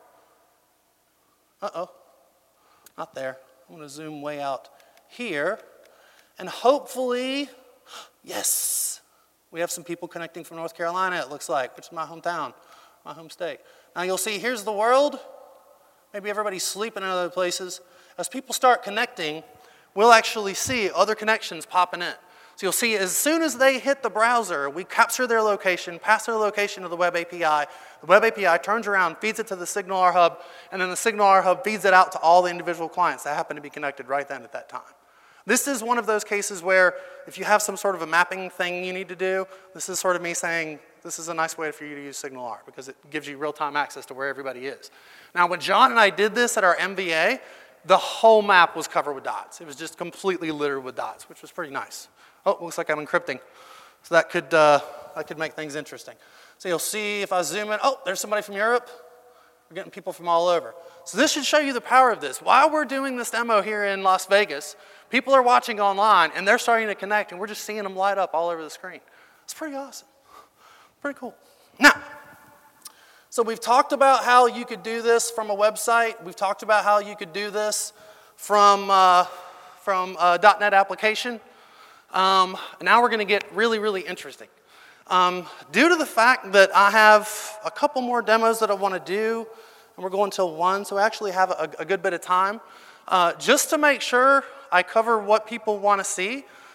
Uh-oh. Not there. I'm going to zoom way out here. And hopefully, yes, we have some people connecting from North Carolina, it looks like, which is my hometown, my home state. Now you'll see here's the world. Maybe everybody's sleeping in other places. As people start connecting, we'll actually see other connections popping in. So you'll see as soon as they hit the browser, we capture their location, pass their location to the web API. The web API turns around, feeds it to the SignalR hub, and then the SignalR hub feeds it out to all the individual clients that happen to be connected right then at that time. This is one of those cases where if you have some sort of a mapping thing you need to do, this is sort of me saying this is a nice way for you to use SignalR because it gives you real-time access to where everybody is. Now, when John and I did this at our MVA, the whole map was covered with dots. It was just completely littered with dots, which was pretty nice. Oh, looks like I'm encrypting. So that could make things interesting. So you'll see if I zoom in, oh, there's somebody from Europe. We're getting people from all over. So this should show you the power of this. While we're doing this demo here in Las Vegas, people are watching online, and they're starting to connect, and we're just seeing them light up all over the screen. It's pretty awesome. Pretty cool. Now, so we've talked about how you could do this from a website. We've talked about how you could do this from a .NET application. Now we're going to get really, really interesting. Due to the fact that I have a couple more demos that I want to do, and we're going till 1, so we actually have a good bit of time. Just to make sure I cover what people want to see,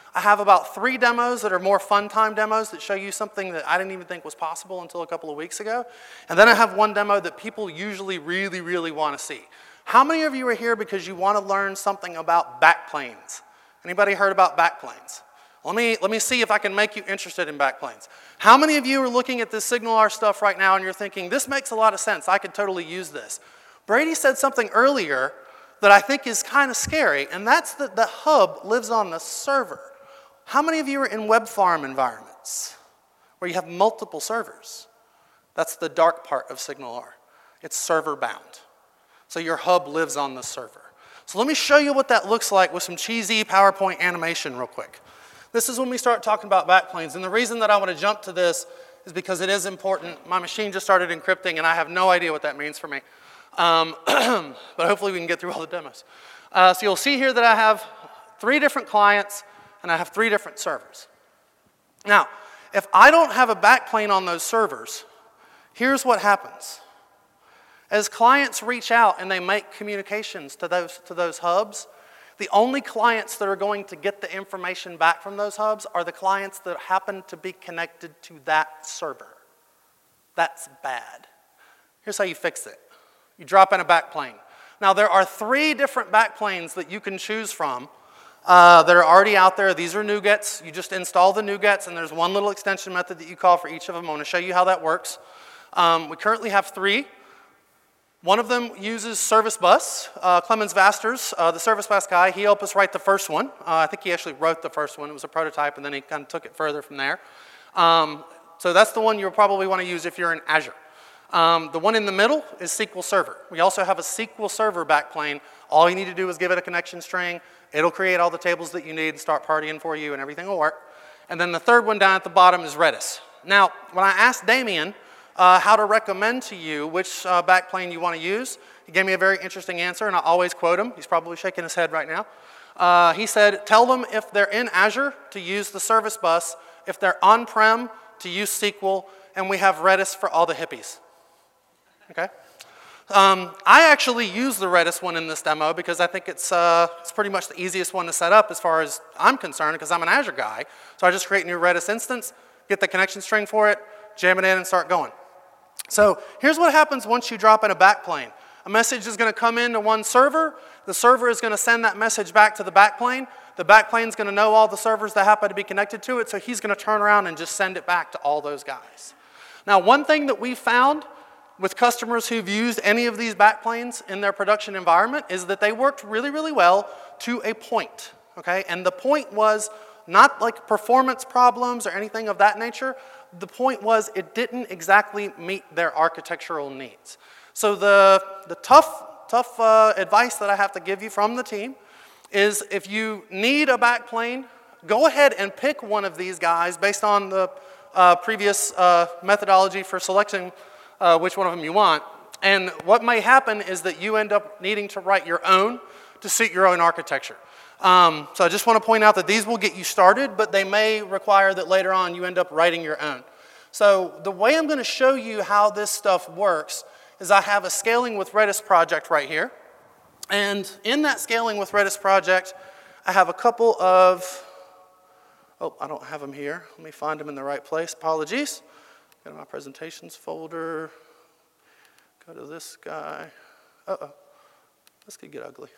I have about 3 demos that are more fun time demos that show you something that I didn't even think was possible until a couple of weeks ago. And then I have one demo that people usually really, really want to see. How many of you are here because you want to learn something about backplanes? Anybody heard about backplanes? Let me see if I can make you interested in backplanes. How many of you are looking at this SignalR stuff right now and you're thinking, this makes a lot of sense, I could totally use this? Brady said something earlier that I think is kind of scary, and that's that the hub lives on the server. How many of you are in web farm environments where you have multiple servers? That's the dark part of SignalR. It's server bound. So your hub lives on the server. So let me show you what that looks like with some cheesy PowerPoint animation real quick. This is when we start talking about backplanes, and the reason that I want to jump to this is because it is important. My machine just started encrypting, and I have no idea what that means for me. But hopefully we can get through all the demos. So you'll see here that I have 3 different clients, and I have 3 different servers. Now, if I don't have a backplane on those servers, here's what happens. As clients reach out and they make communications to those hubs, the only clients that are going to get the information back from those hubs are the clients that happen to be connected to that server. That's bad. Here's how you fix it. You drop in a backplane. Now, there are 3 different backplanes that you can choose from that are already out there. These are NuGets. You just install the NuGets, and there's one little extension method that you call for each of them. I want to show you how that works. We currently have 3. One of them uses Service Bus. Clemens Vasters, the Service Bus guy, he helped us write the first one. I think he actually wrote the first one. It was a prototype, and then he kind of took it further from there. So that's the one you'll probably want to use if you're in Azure. The one in the middle is SQL Server. We also have a SQL Server backplane. All you need to do is give it a connection string. It'll create all the tables that you need and start partying for you, and everything will work. And then the third one down at the bottom is Redis. Now, when I asked Damien how to recommend to you which backplane you want to use, he gave me a very interesting answer, and I always quote him. He's probably shaking his head right now. He said, tell them if they're in Azure to use the Service Bus, if they're on-prem to use SQL, and we have Redis for all the hippies. Okay? I actually use the Redis one in this demo because I think it's pretty much the easiest one to set up as far as I'm concerned because I'm an Azure guy. So I just create a new Redis instance, get the connection string for it, jam it in, and start going. So here's what happens once you drop in a backplane. A message is going to come into one server. The server is going to send that message back to the backplane. The backplane is going to know all the servers that happen to be connected to it, so he's going to turn around and just send it back to all those guys. Now, one thing that we found with customers who've used any of these backplanes in their production environment is that they worked really, really well to a point, okay? And the point was not like performance problems or anything of that nature. The point was it didn't exactly meet their architectural needs. So the tough advice that I have to give you from the team is if you need a backplane, go ahead and pick one of these guys based on the previous methodology for selecting which one of them you want. And what may happen is that you end up needing to write your own to suit your own architecture. So I just want to point out that these will get you started, but they may require that later on you end up writing your own. So the way I'm going to show you how this stuff works is I have a Scaling with Redis project right here. And in that Scaling with Redis project, I have a couple of, oh, I don't have them here. Let me find them in the right place. Apologies. Go to my presentations folder. Go to this guy. Uh-oh. This could get ugly.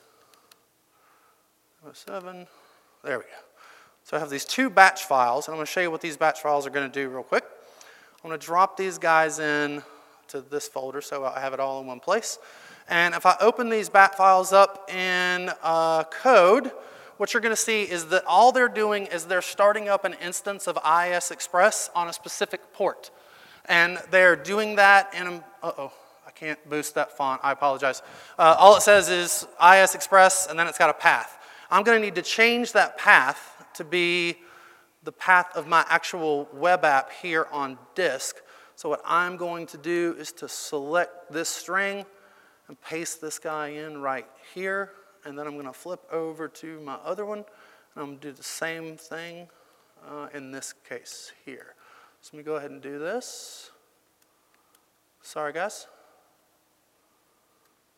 7. There we go. So I have these 2 batch files, and I'm going to show you what these batch files are going to do real quick. I'm going to drop these guys in to this folder so I have it all in one place. And if I open these bat files up in code, what you're going to see is that all they're doing is they're starting up an instance of IIS Express on a specific port. And they're doing that in a, I can't boost that font, I apologize. All it says is IIS Express, and then it's got a path. I'm going to need to change that path to be the path of my actual web app here on disk. So what I'm going to do is to select this string and paste this guy in right here. And then I'm going to flip over to my other one, and I'm going to do the same thing in this case here. So let me go ahead and do this. Sorry, guys.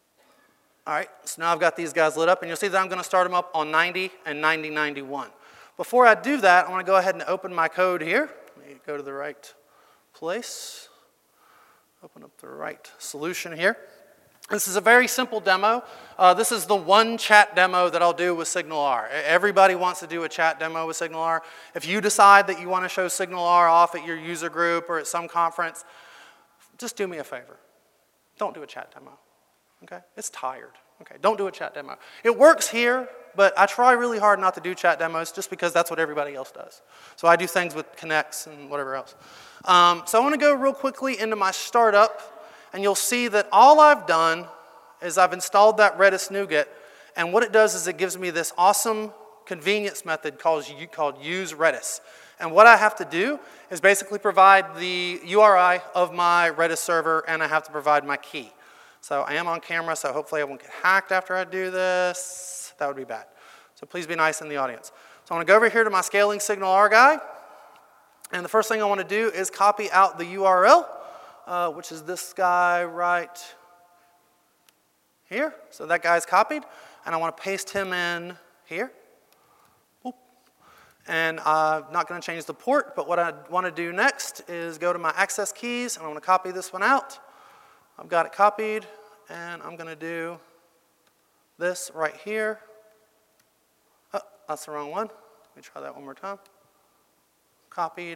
All right, so now I've got these guys lit up, and you'll see that I'm going to start them up on 90 and 9091. Before I do that, I want to go ahead and open my code here. Let me go to the right place. Open up the right solution here. This is a very simple demo. This is the one chat demo that I'll do with SignalR. Everybody wants to do a chat demo with SignalR. If you decide that you want to show SignalR off at your user group or at some conference, just do me a favor. Don't do a chat demo, okay? It's tired, okay? Don't do a chat demo. It works here, but I try really hard not to do chat demos just because that's what everybody else does. So I do things with Connects and whatever else. So I want to go real quickly into my startup. And you'll see that all I've done is I've installed that Redis NuGet, and what it does is it gives me this awesome convenience method called use Redis. And what I have to do is basically provide the URI of my Redis server, and I have to provide my key. So I am on camera, so hopefully I won't get hacked after I do this. That would be bad. So please be nice in the audience. So I'm going to go over here to my scaling SignalR guy, and the first thing I want to do is copy out the URL. Which is this guy right here. So that guy's copied, and I want to paste him in here. Boop. And I'm not going to change the port, but what I want to do next is go to my access keys, and I want to copy this one out. I've got it copied, and I'm going to do this right here. Oh, that's the wrong one. Let me try that one more time. Copied.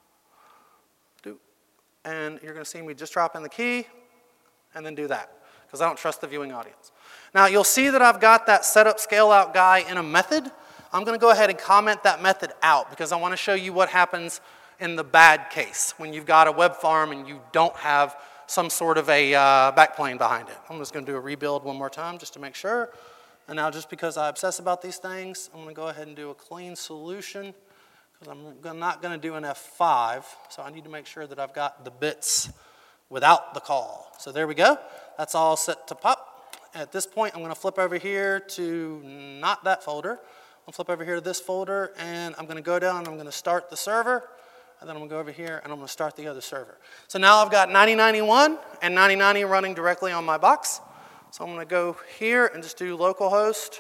And you're going to see me just drop in the key and then do that, because I don't trust the viewing audience. Now, you'll see that I've got that setup scale out guy in a method. I'm going to go ahead and comment that method out because I want to show you what happens in the bad case when you've got a web farm and you don't have some sort of a backplane behind it. I'm just going to do a rebuild one more time just to make sure. And now, just because I obsess about these things, I'm going to go ahead and do a clean solution. I'm not going to do an F5, so I need to make sure that I've got the bits without the call. So there we go. That's all set to pop. At this point, I'm going to flip over here to not that folder. I'll flip over here to this folder, and I'm going to go down and I'm going to start the server, and then I'm going to go over here and I'm going to start the other server. So now I've got 9091 and 9090 running directly on my box. So I'm going to go here and just do localhost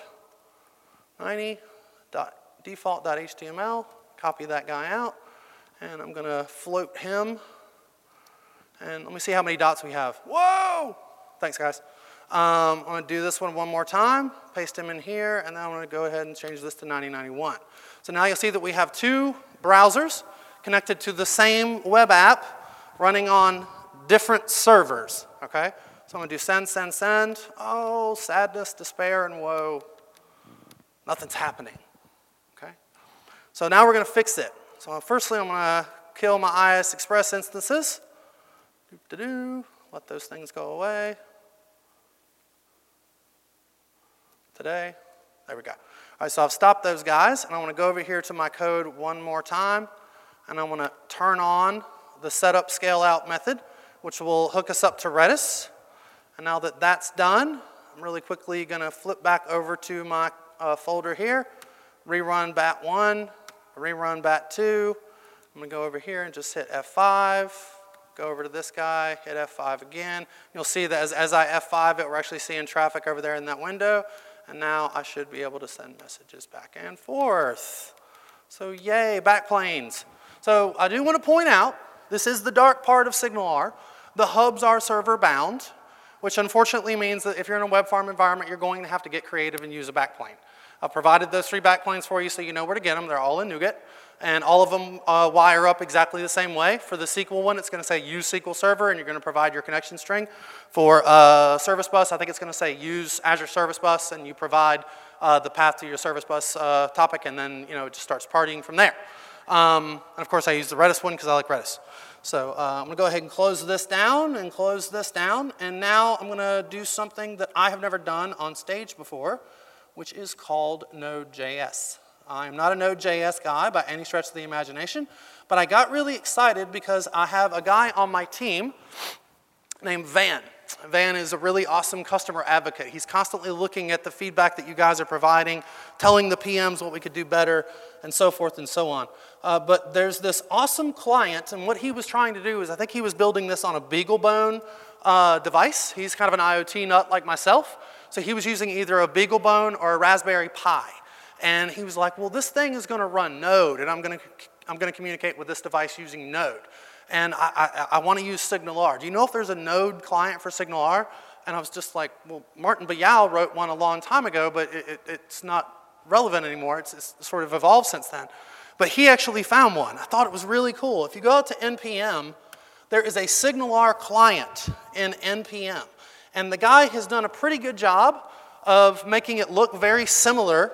90.default.html. Copy that guy out, and I'm going to float him. And let me see how many dots we have. Whoa! Thanks, guys. I'm going to do this one more time, paste him in here, and then I'm going to go ahead and change this to 9091. So now you'll see that we have two browsers connected to the same web app running on different servers, okay? So I'm going to do send, send, send. Oh, sadness, despair, and woe. Nothing's happening. So now we're going to fix it. So firstly, I'm going to kill my IIS Express instances. Let those things go away. Today. There we go. All right, so I've stopped those guys, and I want to go over here to my code one more time, and I want to turn on the setup scale out method, which will hook us up to Redis. And now that that's done, I'm really quickly going to flip back over to my folder here, rerun bat1. Rerun bat2. I'm going to go over here and just hit F5, go over to this guy, hit F5 again. You'll see that as I F5 it, we're actually seeing traffic over there in that window. And now I should be able to send messages back and forth. So yay, backplanes. So I do want to point out, this is the dark part of SignalR. The hubs are server bound, which unfortunately means that if you're in a web farm environment, you're going to have to get creative and use a backplane. I've provided those 3 backplanes for you so you know where to get them. They're all in NuGet. And all of them wire up exactly the same way. For the SQL one, it's going to say use SQL Server, and you're going to provide your connection string. For Service Bus, I think it's going to say use Azure Service Bus, and you provide the path to your Service Bus topic, and then it just starts partying from there. And of course, I use the Redis one because I like Redis. So I'm going to go ahead and close this down and close this down. And now I'm going to do something that I have never done on stage before, which is called Node.js. I'm not a Node.js guy by any stretch of the imagination, but I got really excited because I have a guy on my team named Van. Van is a really awesome customer advocate. He's constantly looking at the feedback that you guys are providing, telling the PMs what we could do better, and so forth and so on. But there's this awesome client, and what he was trying to do is I think he was building this on a BeagleBone device. He's kind of an IoT nut like myself. So he was using either a BeagleBone or a Raspberry Pi. And he was like, well, this thing is going to run Node, and I'm going to communicate with this device using Node. And I want to use SignalR. Do you know if there's a Node client for SignalR? And I was just like, well, Martin Bayal wrote one a long time ago, but it's not relevant anymore. It's sort of evolved since then. But he actually found one. I thought it was really cool. If you go out to NPM, there is a SignalR client in NPM. And the guy has done a pretty good job of making it look very similar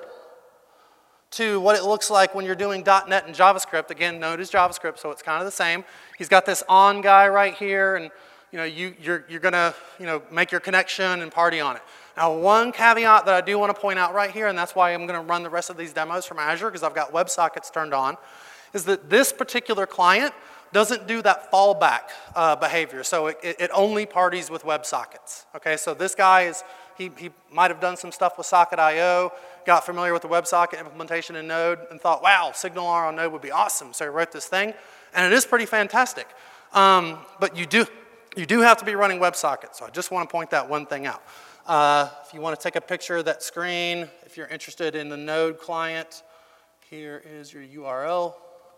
to what it looks like when you're doing .NET and JavaScript. Again, Node is JavaScript, so it's kind of the same. He's got this on guy right here, and you're going to make your connection and party on it. Now, one caveat that I do want to point out right here, and that's why I'm going to run the rest of these demos from Azure because I've got WebSockets turned on, is that this particular client doesn't do that fallback behavior. So it only parties with WebSockets. Okay, so this guy is, he might have done some stuff with Socket.io, got familiar with the WebSocket implementation in Node, and thought, wow, SignalR on Node would be awesome. So he wrote this thing, and it is pretty fantastic. But you do have to be running WebSockets. So I just want to point that one thing out. If you want to take a picture of that screen, if you're interested in the Node client, here is your URL.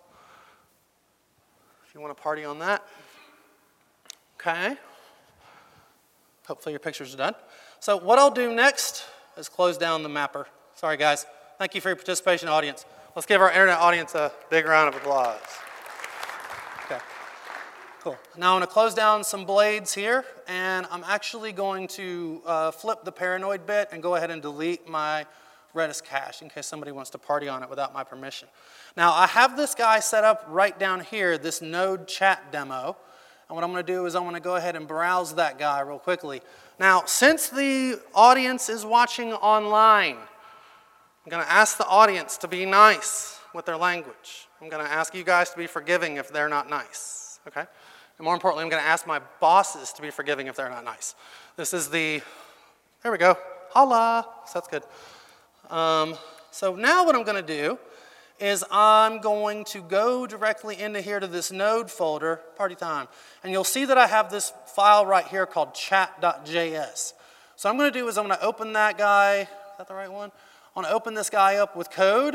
If you want to party on that. Okay. Hopefully your pictures are done. So what I'll do next is close down the mapper. Sorry, guys. Thank you for your participation, audience. Let's give our internet audience a big round of applause. Okay. Cool. Now I'm going to close down some blades here, and I'm actually going to flip the paranoid bit and go ahead and delete my Redis cache in case somebody wants to party on it without my permission. Now, I have this guy set up right down here, this Node chat demo. And what I'm going to do is I'm going to go ahead and browse that guy real quickly. Now, since the audience is watching online, I'm going to ask the audience to be nice with their language. I'm going to ask you guys to be forgiving if they're not nice, okay? And more importantly, I'm going to ask my bosses to be forgiving if they're not nice. This is the, there we go, holla, so that's good. So now what I'm going to do is I'm going to go directly into here to this Node folder, party time, and you'll see that I have this file right here called chat.js. So what I'm going to do is I'm going to open that guy, is that the right one? I want to open this guy up with code,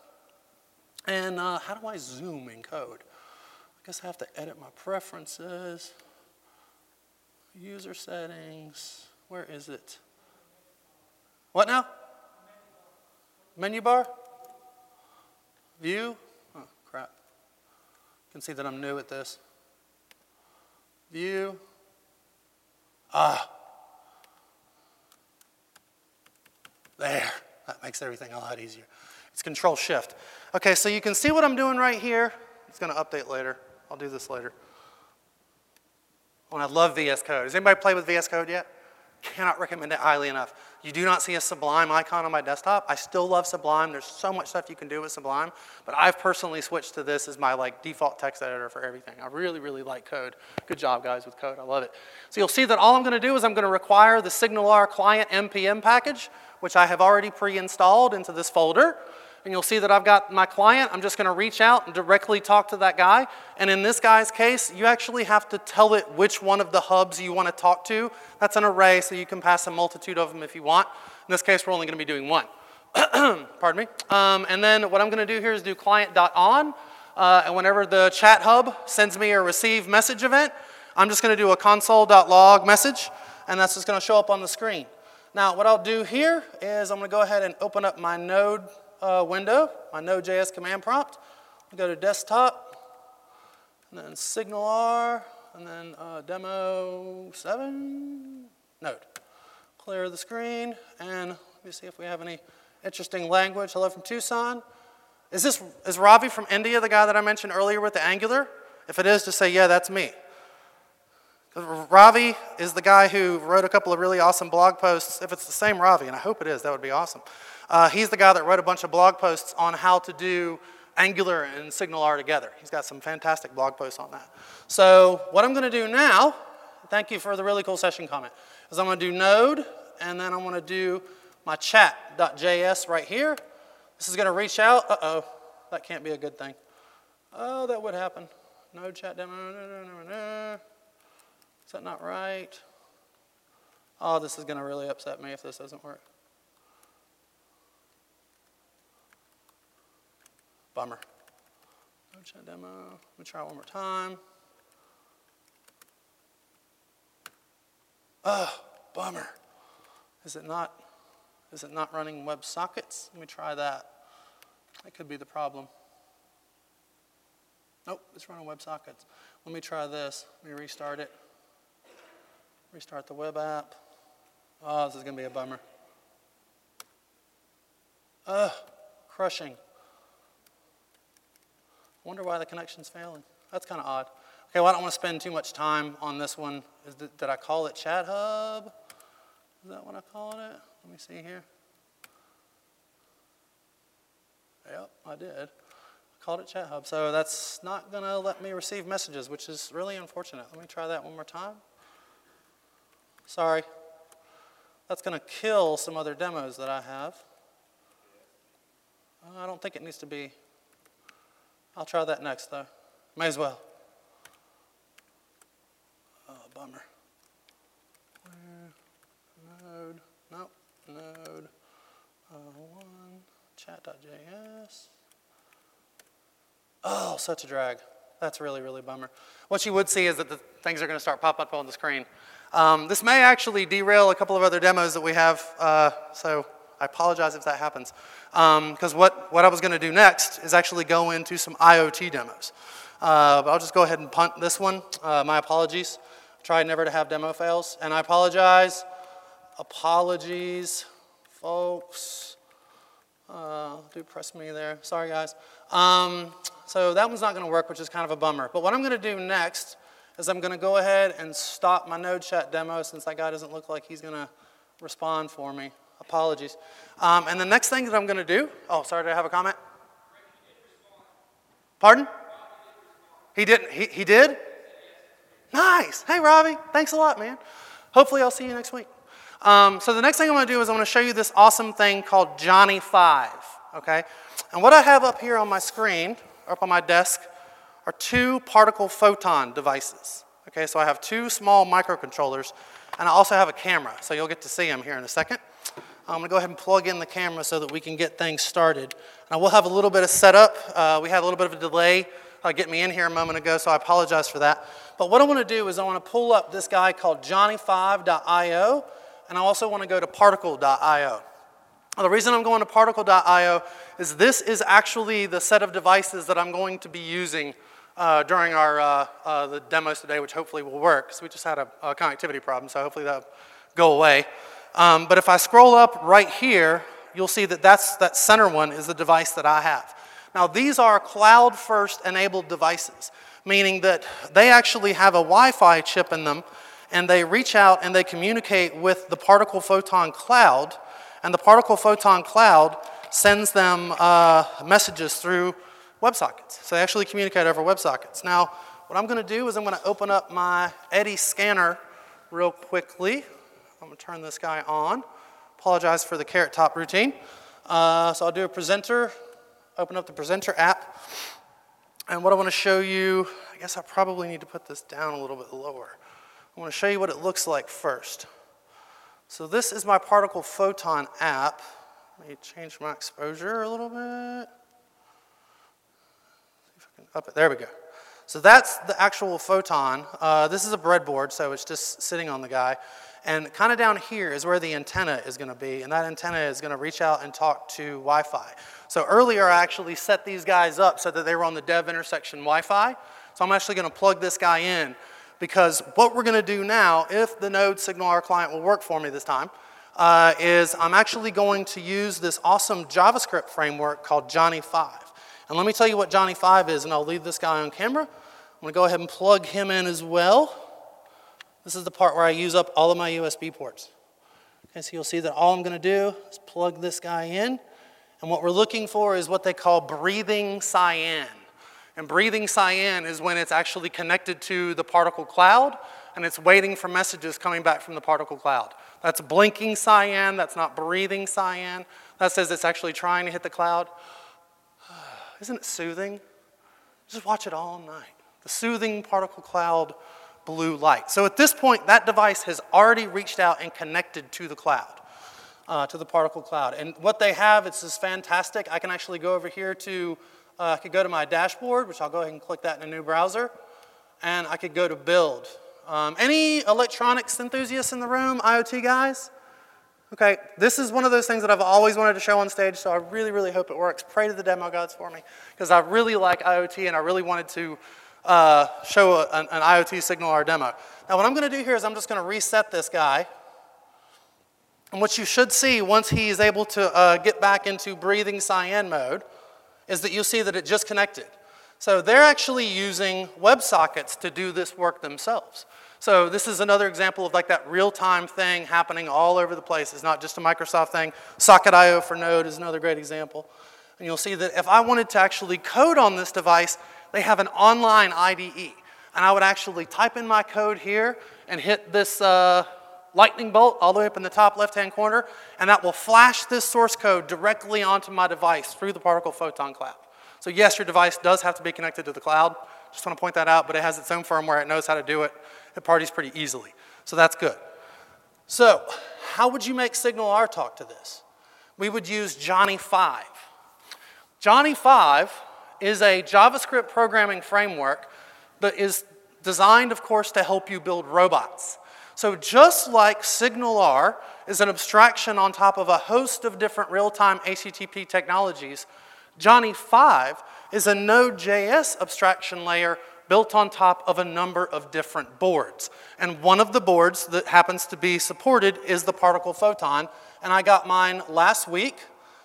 and how do I zoom in code? I guess I have to edit my preferences, user settings, where is it? What now? Menu bar? View? Oh, crap. You can see that I'm new at this. View. There. That makes everything a lot easier. It's Control-Shift. Okay, so you can see what I'm doing right here. It's going to update later. I'll do this later. Oh, and I love VS Code. Has anybody played with VS Code yet? Cannot recommend it highly enough. You do not see a Sublime icon on my desktop. I still love Sublime. There's so much stuff you can do with Sublime, but I've personally switched to this as my default text editor for everything. I really, really like code. Good job, guys, with code. I love it. So you'll see that all I'm going to do is I'm going to require the SignalR client npm package, which I have already pre-installed into this folder. And you'll see that I've got my client. I'm just going to reach out and directly talk to that guy. And in this guy's case, you actually have to tell it which one of the hubs you want to talk to. That's an array, so you can pass a multitude of them if you want. In this case, we're only going to be doing one. Pardon me. And then what I'm going to do here is do client.on. And whenever the chat hub sends me a receive message event, I'm just going to do a console.log message. And that's just going to show up on the screen. Now, what I'll do here is I'm going to go ahead and open up my Node window, my Node.js command prompt. I'll go to desktop, and then SignalR, and then demo 7, Node. Clear the screen, and let me see if we have any interesting language. Hello from Tucson. Is Ravi from India the guy that I mentioned earlier with the Angular? If it is, just say, yeah, that's me. Ravi is the guy who wrote a couple of really awesome blog posts. If it's the same Ravi, and I hope it is, that would be awesome. He's the guy that wrote a bunch of blog posts on how to do Angular and SignalR together. He's got some fantastic blog posts on that. So what I'm going to do now, thank you for the really cool session comment, is I'm going to do Node, and then I'm going to do my chat.js right here. This is going to reach out. Uh-oh, that can't be a good thing. Oh, that would happen. Node chat demo. Is that not right? Oh, this is going to really upset me if this doesn't work. bummer. Node chat demo. Let me try one more time. Oh, bummer. Is it not running WebSockets? Let me try that. That could be the problem. Nope, it's running WebSockets. Let me try this. Let me restart it. Restart the web app. Oh, this is going to be a bummer. Crushing. I wonder why the connection's failing. That's kind of odd. Okay, well, I don't want to spend too much time on this one. Did I call it Chat Hub? Is that what I called it? Let me see here. Yep, I did. I called it Chat Hub. So that's not going to let me receive messages, which is really unfortunate. Let me try that one more time. Sorry. That's going to kill some other demos that I have. I don't think it needs to be. I'll try that next, though. May as well. Oh, bummer. Node. Nope. Node. One. Chat.js. Oh, such a drag. That's really, really bummer. What you would see is that the things are going to start popping up on the screen. This may actually derail a couple of other demos that we have, so I apologize if that happens. Because what I was going to do next is actually go into some IoT demos. But I'll just go ahead and punt this one. My apologies. Try never to have demo fails. And I apologize. Apologies, folks. Do press me there. Sorry, guys. So that one's not going to work, which is kind of a bummer. But what I'm going to do next is I'm going to go ahead and stop my Node chat demo since that guy doesn't look like he's going to respond for me. Apologies. And the next thing that I'm going to do, oh, sorry, did I have a comment? Pardon? He didn't. He did? Nice. Hey, Robbie. Thanks a lot, man. Hopefully I'll see you next week. So the next thing I'm going to do is I'm going to show you this awesome thing called Johnny 5, okay? And what I have up here on my screen, up on my desk, are two particle photon devices. Okay, so I have two small microcontrollers, and I also have a camera, so you'll get to see them here in a second. I'm going to go ahead and plug in the camera so that we can get things started. And we'll have a little bit of setup. We had a little bit of a delay getting me in here a moment ago, so I apologize for that. But what I want to do is I want to pull up this guy called Johnny5.io, and I also want to go to Particle.io. The reason I'm going to Particle.io is this is actually the set of devices that I'm going to be using during our the demos today, which hopefully will work, because we just had a connectivity problem, so hopefully that'll go away. But if I scroll up right here, you'll see that that center one is the device that I have. Now, these are cloud-first enabled devices, meaning that they actually have a Wi-Fi chip in them, and they reach out and they communicate with the Particle Photon Cloud, and the Particle Photon Cloud sends them messages through WebSockets. So they actually communicate over WebSockets. Now, what I'm going to do is I'm going to open up my Eddy scanner real quickly. I'm going to turn this guy on. Apologize for the Carrot Top routine. So I'll do a presenter, open up the presenter app. And what I want to show you, I guess I probably need to put this down a little bit lower. I want to show you what it looks like first. So this is my Particle Photon app. Let me change my exposure a little bit. See if I can up it. There we go. So that's the actual Photon. This is a breadboard, so it's just sitting on the guy. And kind of down here is where the antenna is going to be, and that antenna is going to reach out and talk to Wi-Fi. So earlier I actually set these guys up so that they were on the dev intersection Wi-Fi. So I'm actually going to plug this guy in, because what we're going to do now, if the Node SignalR client will work for me this time, is I'm actually going to use this awesome JavaScript framework called Johnny 5. And let me tell you what Johnny 5 is, and I'll leave this guy on camera. I'm going to go ahead and plug him in as well. This is the part where I use up all of my USB ports. Okay, so you'll see that all I'm going to do is plug this guy in. And what we're looking for is what they call breathing cyan. And breathing cyan is when it's actually connected to the particle cloud, and it's waiting for messages coming back from the particle cloud. That's blinking cyan. That's not breathing cyan. That says it's actually trying to hit the cloud. Isn't it soothing? Just watch it all night. The soothing particle cloud blue light. So at this point, that device has already reached out and connected to the cloud, to the particle cloud. And what they have, it's just fantastic. I can actually go over here to I could go to my dashboard, which I'll go ahead and click that in a new browser, and I could go to build. Any electronics enthusiasts in the room, IoT guys? Okay, this is one of those things that I've always wanted to show on stage, so I really, really hope it works. Pray to the demo gods for me, because I really like IoT, and I really wanted to show an IoT SignalR demo. Now, what I'm going to do here is I'm just going to reset this guy. And what you should see once he is able to get back into breathing cyan mode is that you'll see that it just connected. So they're actually using WebSockets to do this work themselves. So this is another example of like that real-time thing happening all over the place. It's not just a Microsoft thing. Socket.io for Node is another great example. And you'll see that if I wanted to actually code on this device, they have an online IDE. And I would actually type in my code here and hit this lightning bolt all the way up in the top left-hand corner, and that will flash this source code directly onto my device through the Particle Photon Cloud. So yes, your device does have to be connected to the cloud. Just want to point that out, but it has its own firmware. It knows how to do it. It parties pretty easily. So that's good. So how would you make SignalR talk to this? We would use Johnny 5. Johnny 5 is a JavaScript programming framework that is designed, of course, to help you build robots. So just like SignalR is an abstraction on top of a host of different real-time HTTP technologies, Johnny 5 is a Node.js abstraction layer built on top of a number of different boards. And one of the boards that happens to be supported is the Particle Photon. And I got mine last week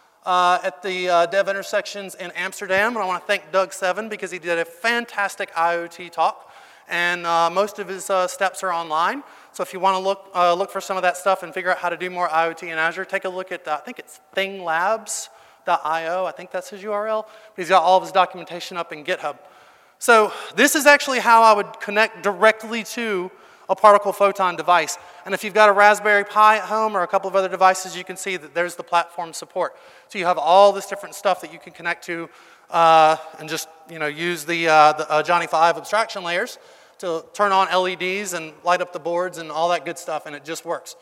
at the Dev Intersections in Amsterdam. And I want to thank Doug Seven because he did a fantastic IoT talk. And most of his steps are online. So if you want to look for some of that stuff and figure out how to do more IoT in Azure, take a look at, I think it's thinglabs.io. I think that's his URL. But he's got all of his documentation up in GitHub. So this is actually how I would connect directly to a Particle Photon device. And if you've got a Raspberry Pi at home or a couple of other devices, you can see that there's the platform support. So you have all this different stuff that you can connect to and just use the Johnny 5 abstraction layers to turn on LEDs and light up the boards and all that good stuff, and it just works.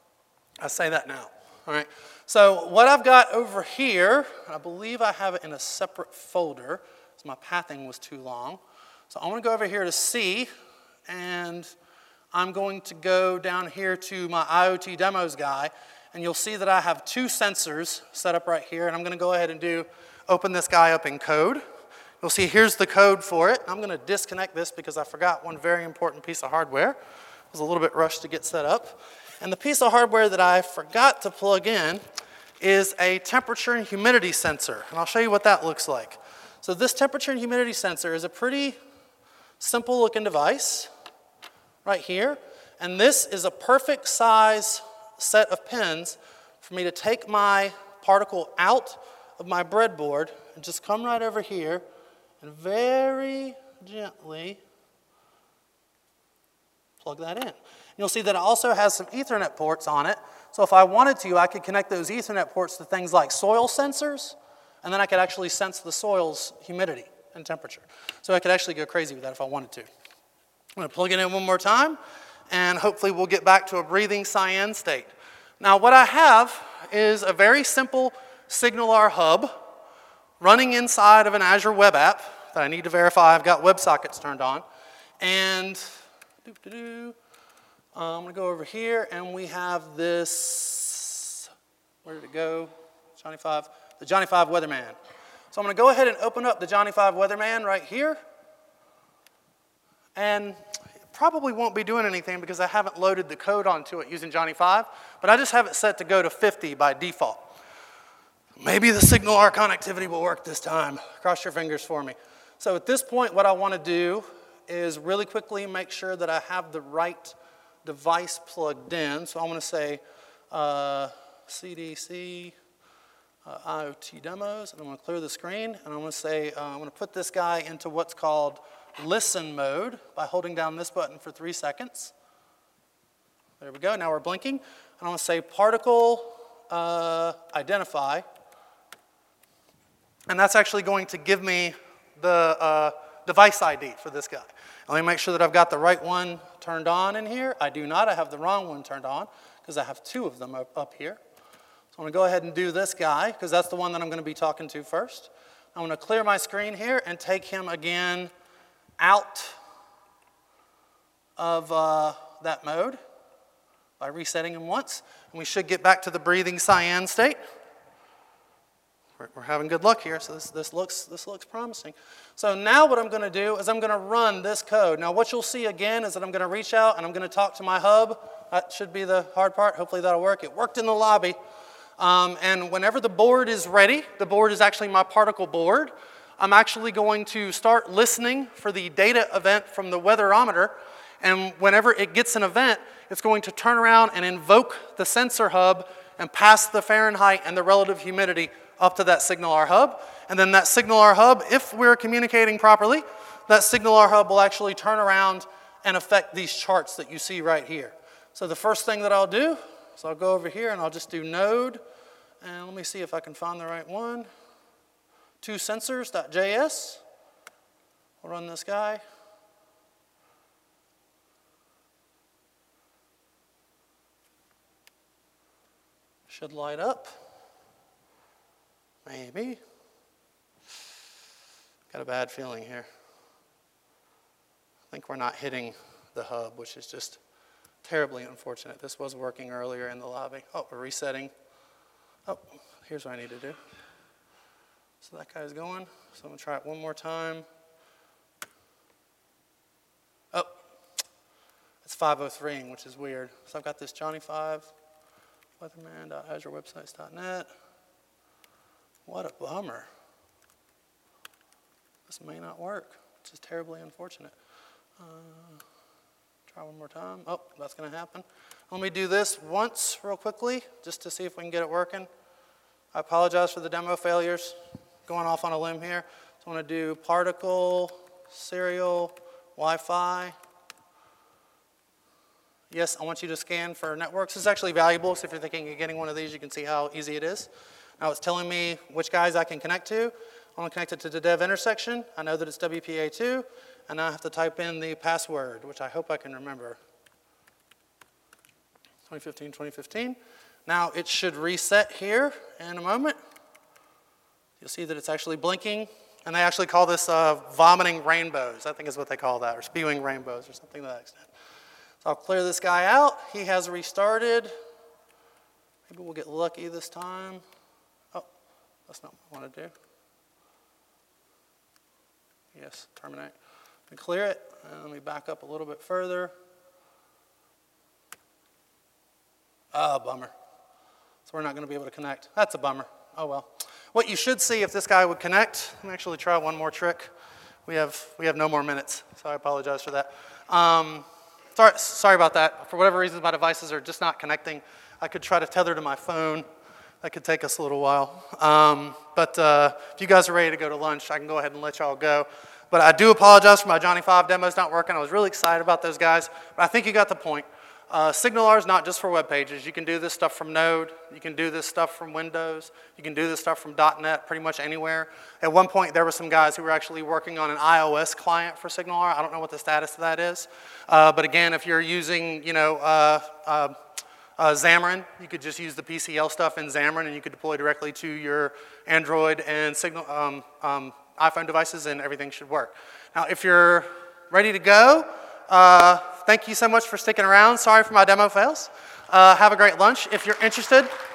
I say that now. All right. So what I've got over here, I believe I have it in a separate folder, because my pathing was too long. So I'm going to go over here to C, and I'm going to go down here to my IoT demos guy, and you'll see that I have two sensors set up right here, and I'm going to go ahead and open this guy up in code. You'll see here's the code for it. I'm going to disconnect this because I forgot one very important piece of hardware. I was a little bit rushed to get set up. And the piece of hardware that I forgot to plug in is a temperature and humidity sensor. And I'll show you what that looks like. So this temperature and humidity sensor is a pretty simple looking device right here. And this is a perfect size set of pins for me to take my particle out of my breadboard and just come right over here and very gently plug that in. You'll see that it also has some Ethernet ports on it. So if I wanted to, I could connect those Ethernet ports to things like soil sensors, and then I could actually sense the soil's humidity and temperature. So I could actually go crazy with that if I wanted to. I'm going to plug it in one more time, and hopefully we'll get back to a breathing cyan state. Now what I have is a very simple SignalR hub running inside of an Azure web app that I need to verify I've got WebSockets turned on. And I'm going to go over here, and we have this, where did it go? Johnny 5, the Johnny 5 Weatherman. So I'm going to go ahead and open up the Johnny 5 Weatherman right here. And it probably won't be doing anything because I haven't loaded the code onto it using Johnny 5, but I just have it set to go to 50 by default. Maybe the SignalR connectivity will work this time. Cross your fingers for me. So at this point, what I want to do is really quickly make sure that I have the right device plugged in. So I'm going to say CDC IoT demos, and I'm going to clear the screen, and I'm going to say I'm going to put this guy into what's called listen mode by holding down this button for 3 seconds. There we go. Now we're blinking. And I'm going to say particle identify. And that's actually going to give me the device ID for this guy. Let me make sure that I've got the right one turned on in here. I do not. I have the wrong one turned on because I have two of them up here. So I'm going to go ahead and do this guy because that's the one that I'm going to be talking to first. I'm going to clear my screen here and take him again out of that mode by resetting him once. And we should get back to the breathing cyan state. We're having good luck here, so this looks promising. So now what I'm going to do is I'm going to run this code. Now what you'll see again is that I'm going to reach out and I'm going to talk to my hub. That should be the hard part. Hopefully that'll work. It worked in the lobby. And whenever the board is ready, the board is actually my particle board, I'm actually going to start listening for the data event from the weatherometer. And whenever it gets an event, it's going to turn around and invoke the sensor hub and pass the Fahrenheit and the relative humidity up to that SignalR hub. And then that SignalR hub, if we're communicating properly, that SignalR hub will actually turn around and affect these charts that you see right here. So the first thing that I'll do is I'll go over here and I'll just do node. And let me see if I can find the right one. ToSensors.js. I'll run this guy. Should light up. Maybe. Got a bad feeling here. I think we're not hitting the hub, which is just terribly unfortunate. This was working earlier in the lobby. Oh, we're resetting. Oh, here's what I need to do. So that guy's going. So I'm going to try it one more time. Oh, it's 5:03, which is weird. So I've got this Johnny5, weatherman.azurewebsites.net. What a bummer. This may not work, which is terribly unfortunate. Try one more time. Oh, that's going to happen. Let me do this once real quickly, just to see if we can get it working. I apologize for the demo failures. Going off on a limb here. So I'm going to do particle, serial, Wi-Fi. Yes, I want you to scan for networks. This is actually valuable, so if you're thinking of getting one of these, you can see how easy it is. Now it's telling me which guys I can connect to. I want to connect it to the dev intersection. I know that it's WPA2, and now I have to type in the password, which I hope I can remember. 2015. Now it should reset here in a moment. You'll see that it's actually blinking, and they actually call this vomiting rainbows, I think is what they call that, or spewing rainbows or something to that extent. So I'll clear this guy out. He has restarted. Maybe we'll get lucky this time. Oh, that's not what I want to do. Yes, terminate. And clear it, and let me back up a little bit further. Oh, bummer. So we're not going to be able to connect. That's a bummer. Oh well. What you should see if this guy would connect, let me actually try one more trick. We have no more minutes, so I apologize for that. Sorry about that. For whatever reason, my devices are just not connecting. I could try to tether to my phone. That could take us a little while. But if you guys are ready to go to lunch, I can go ahead and let y'all go. But I do apologize for my Johnny5 demos not working. I was really excited about those guys, but I think you got the point. SignalR is not just for web pages. You can do this stuff from Node. You can do this stuff from Windows. You can do this stuff from .NET, pretty much anywhere. At one point, there were some guys who were actually working on an iOS client for SignalR. I don't know what the status of that is. But again, if you're using, Xamarin, you could just use the PCL stuff in Xamarin, and you could deploy directly to your Android and iPhone devices, and everything should work. Now, if you're ready to go, thank you so much for sticking around. Sorry for my demo fails. Have a great lunch. If you're interested,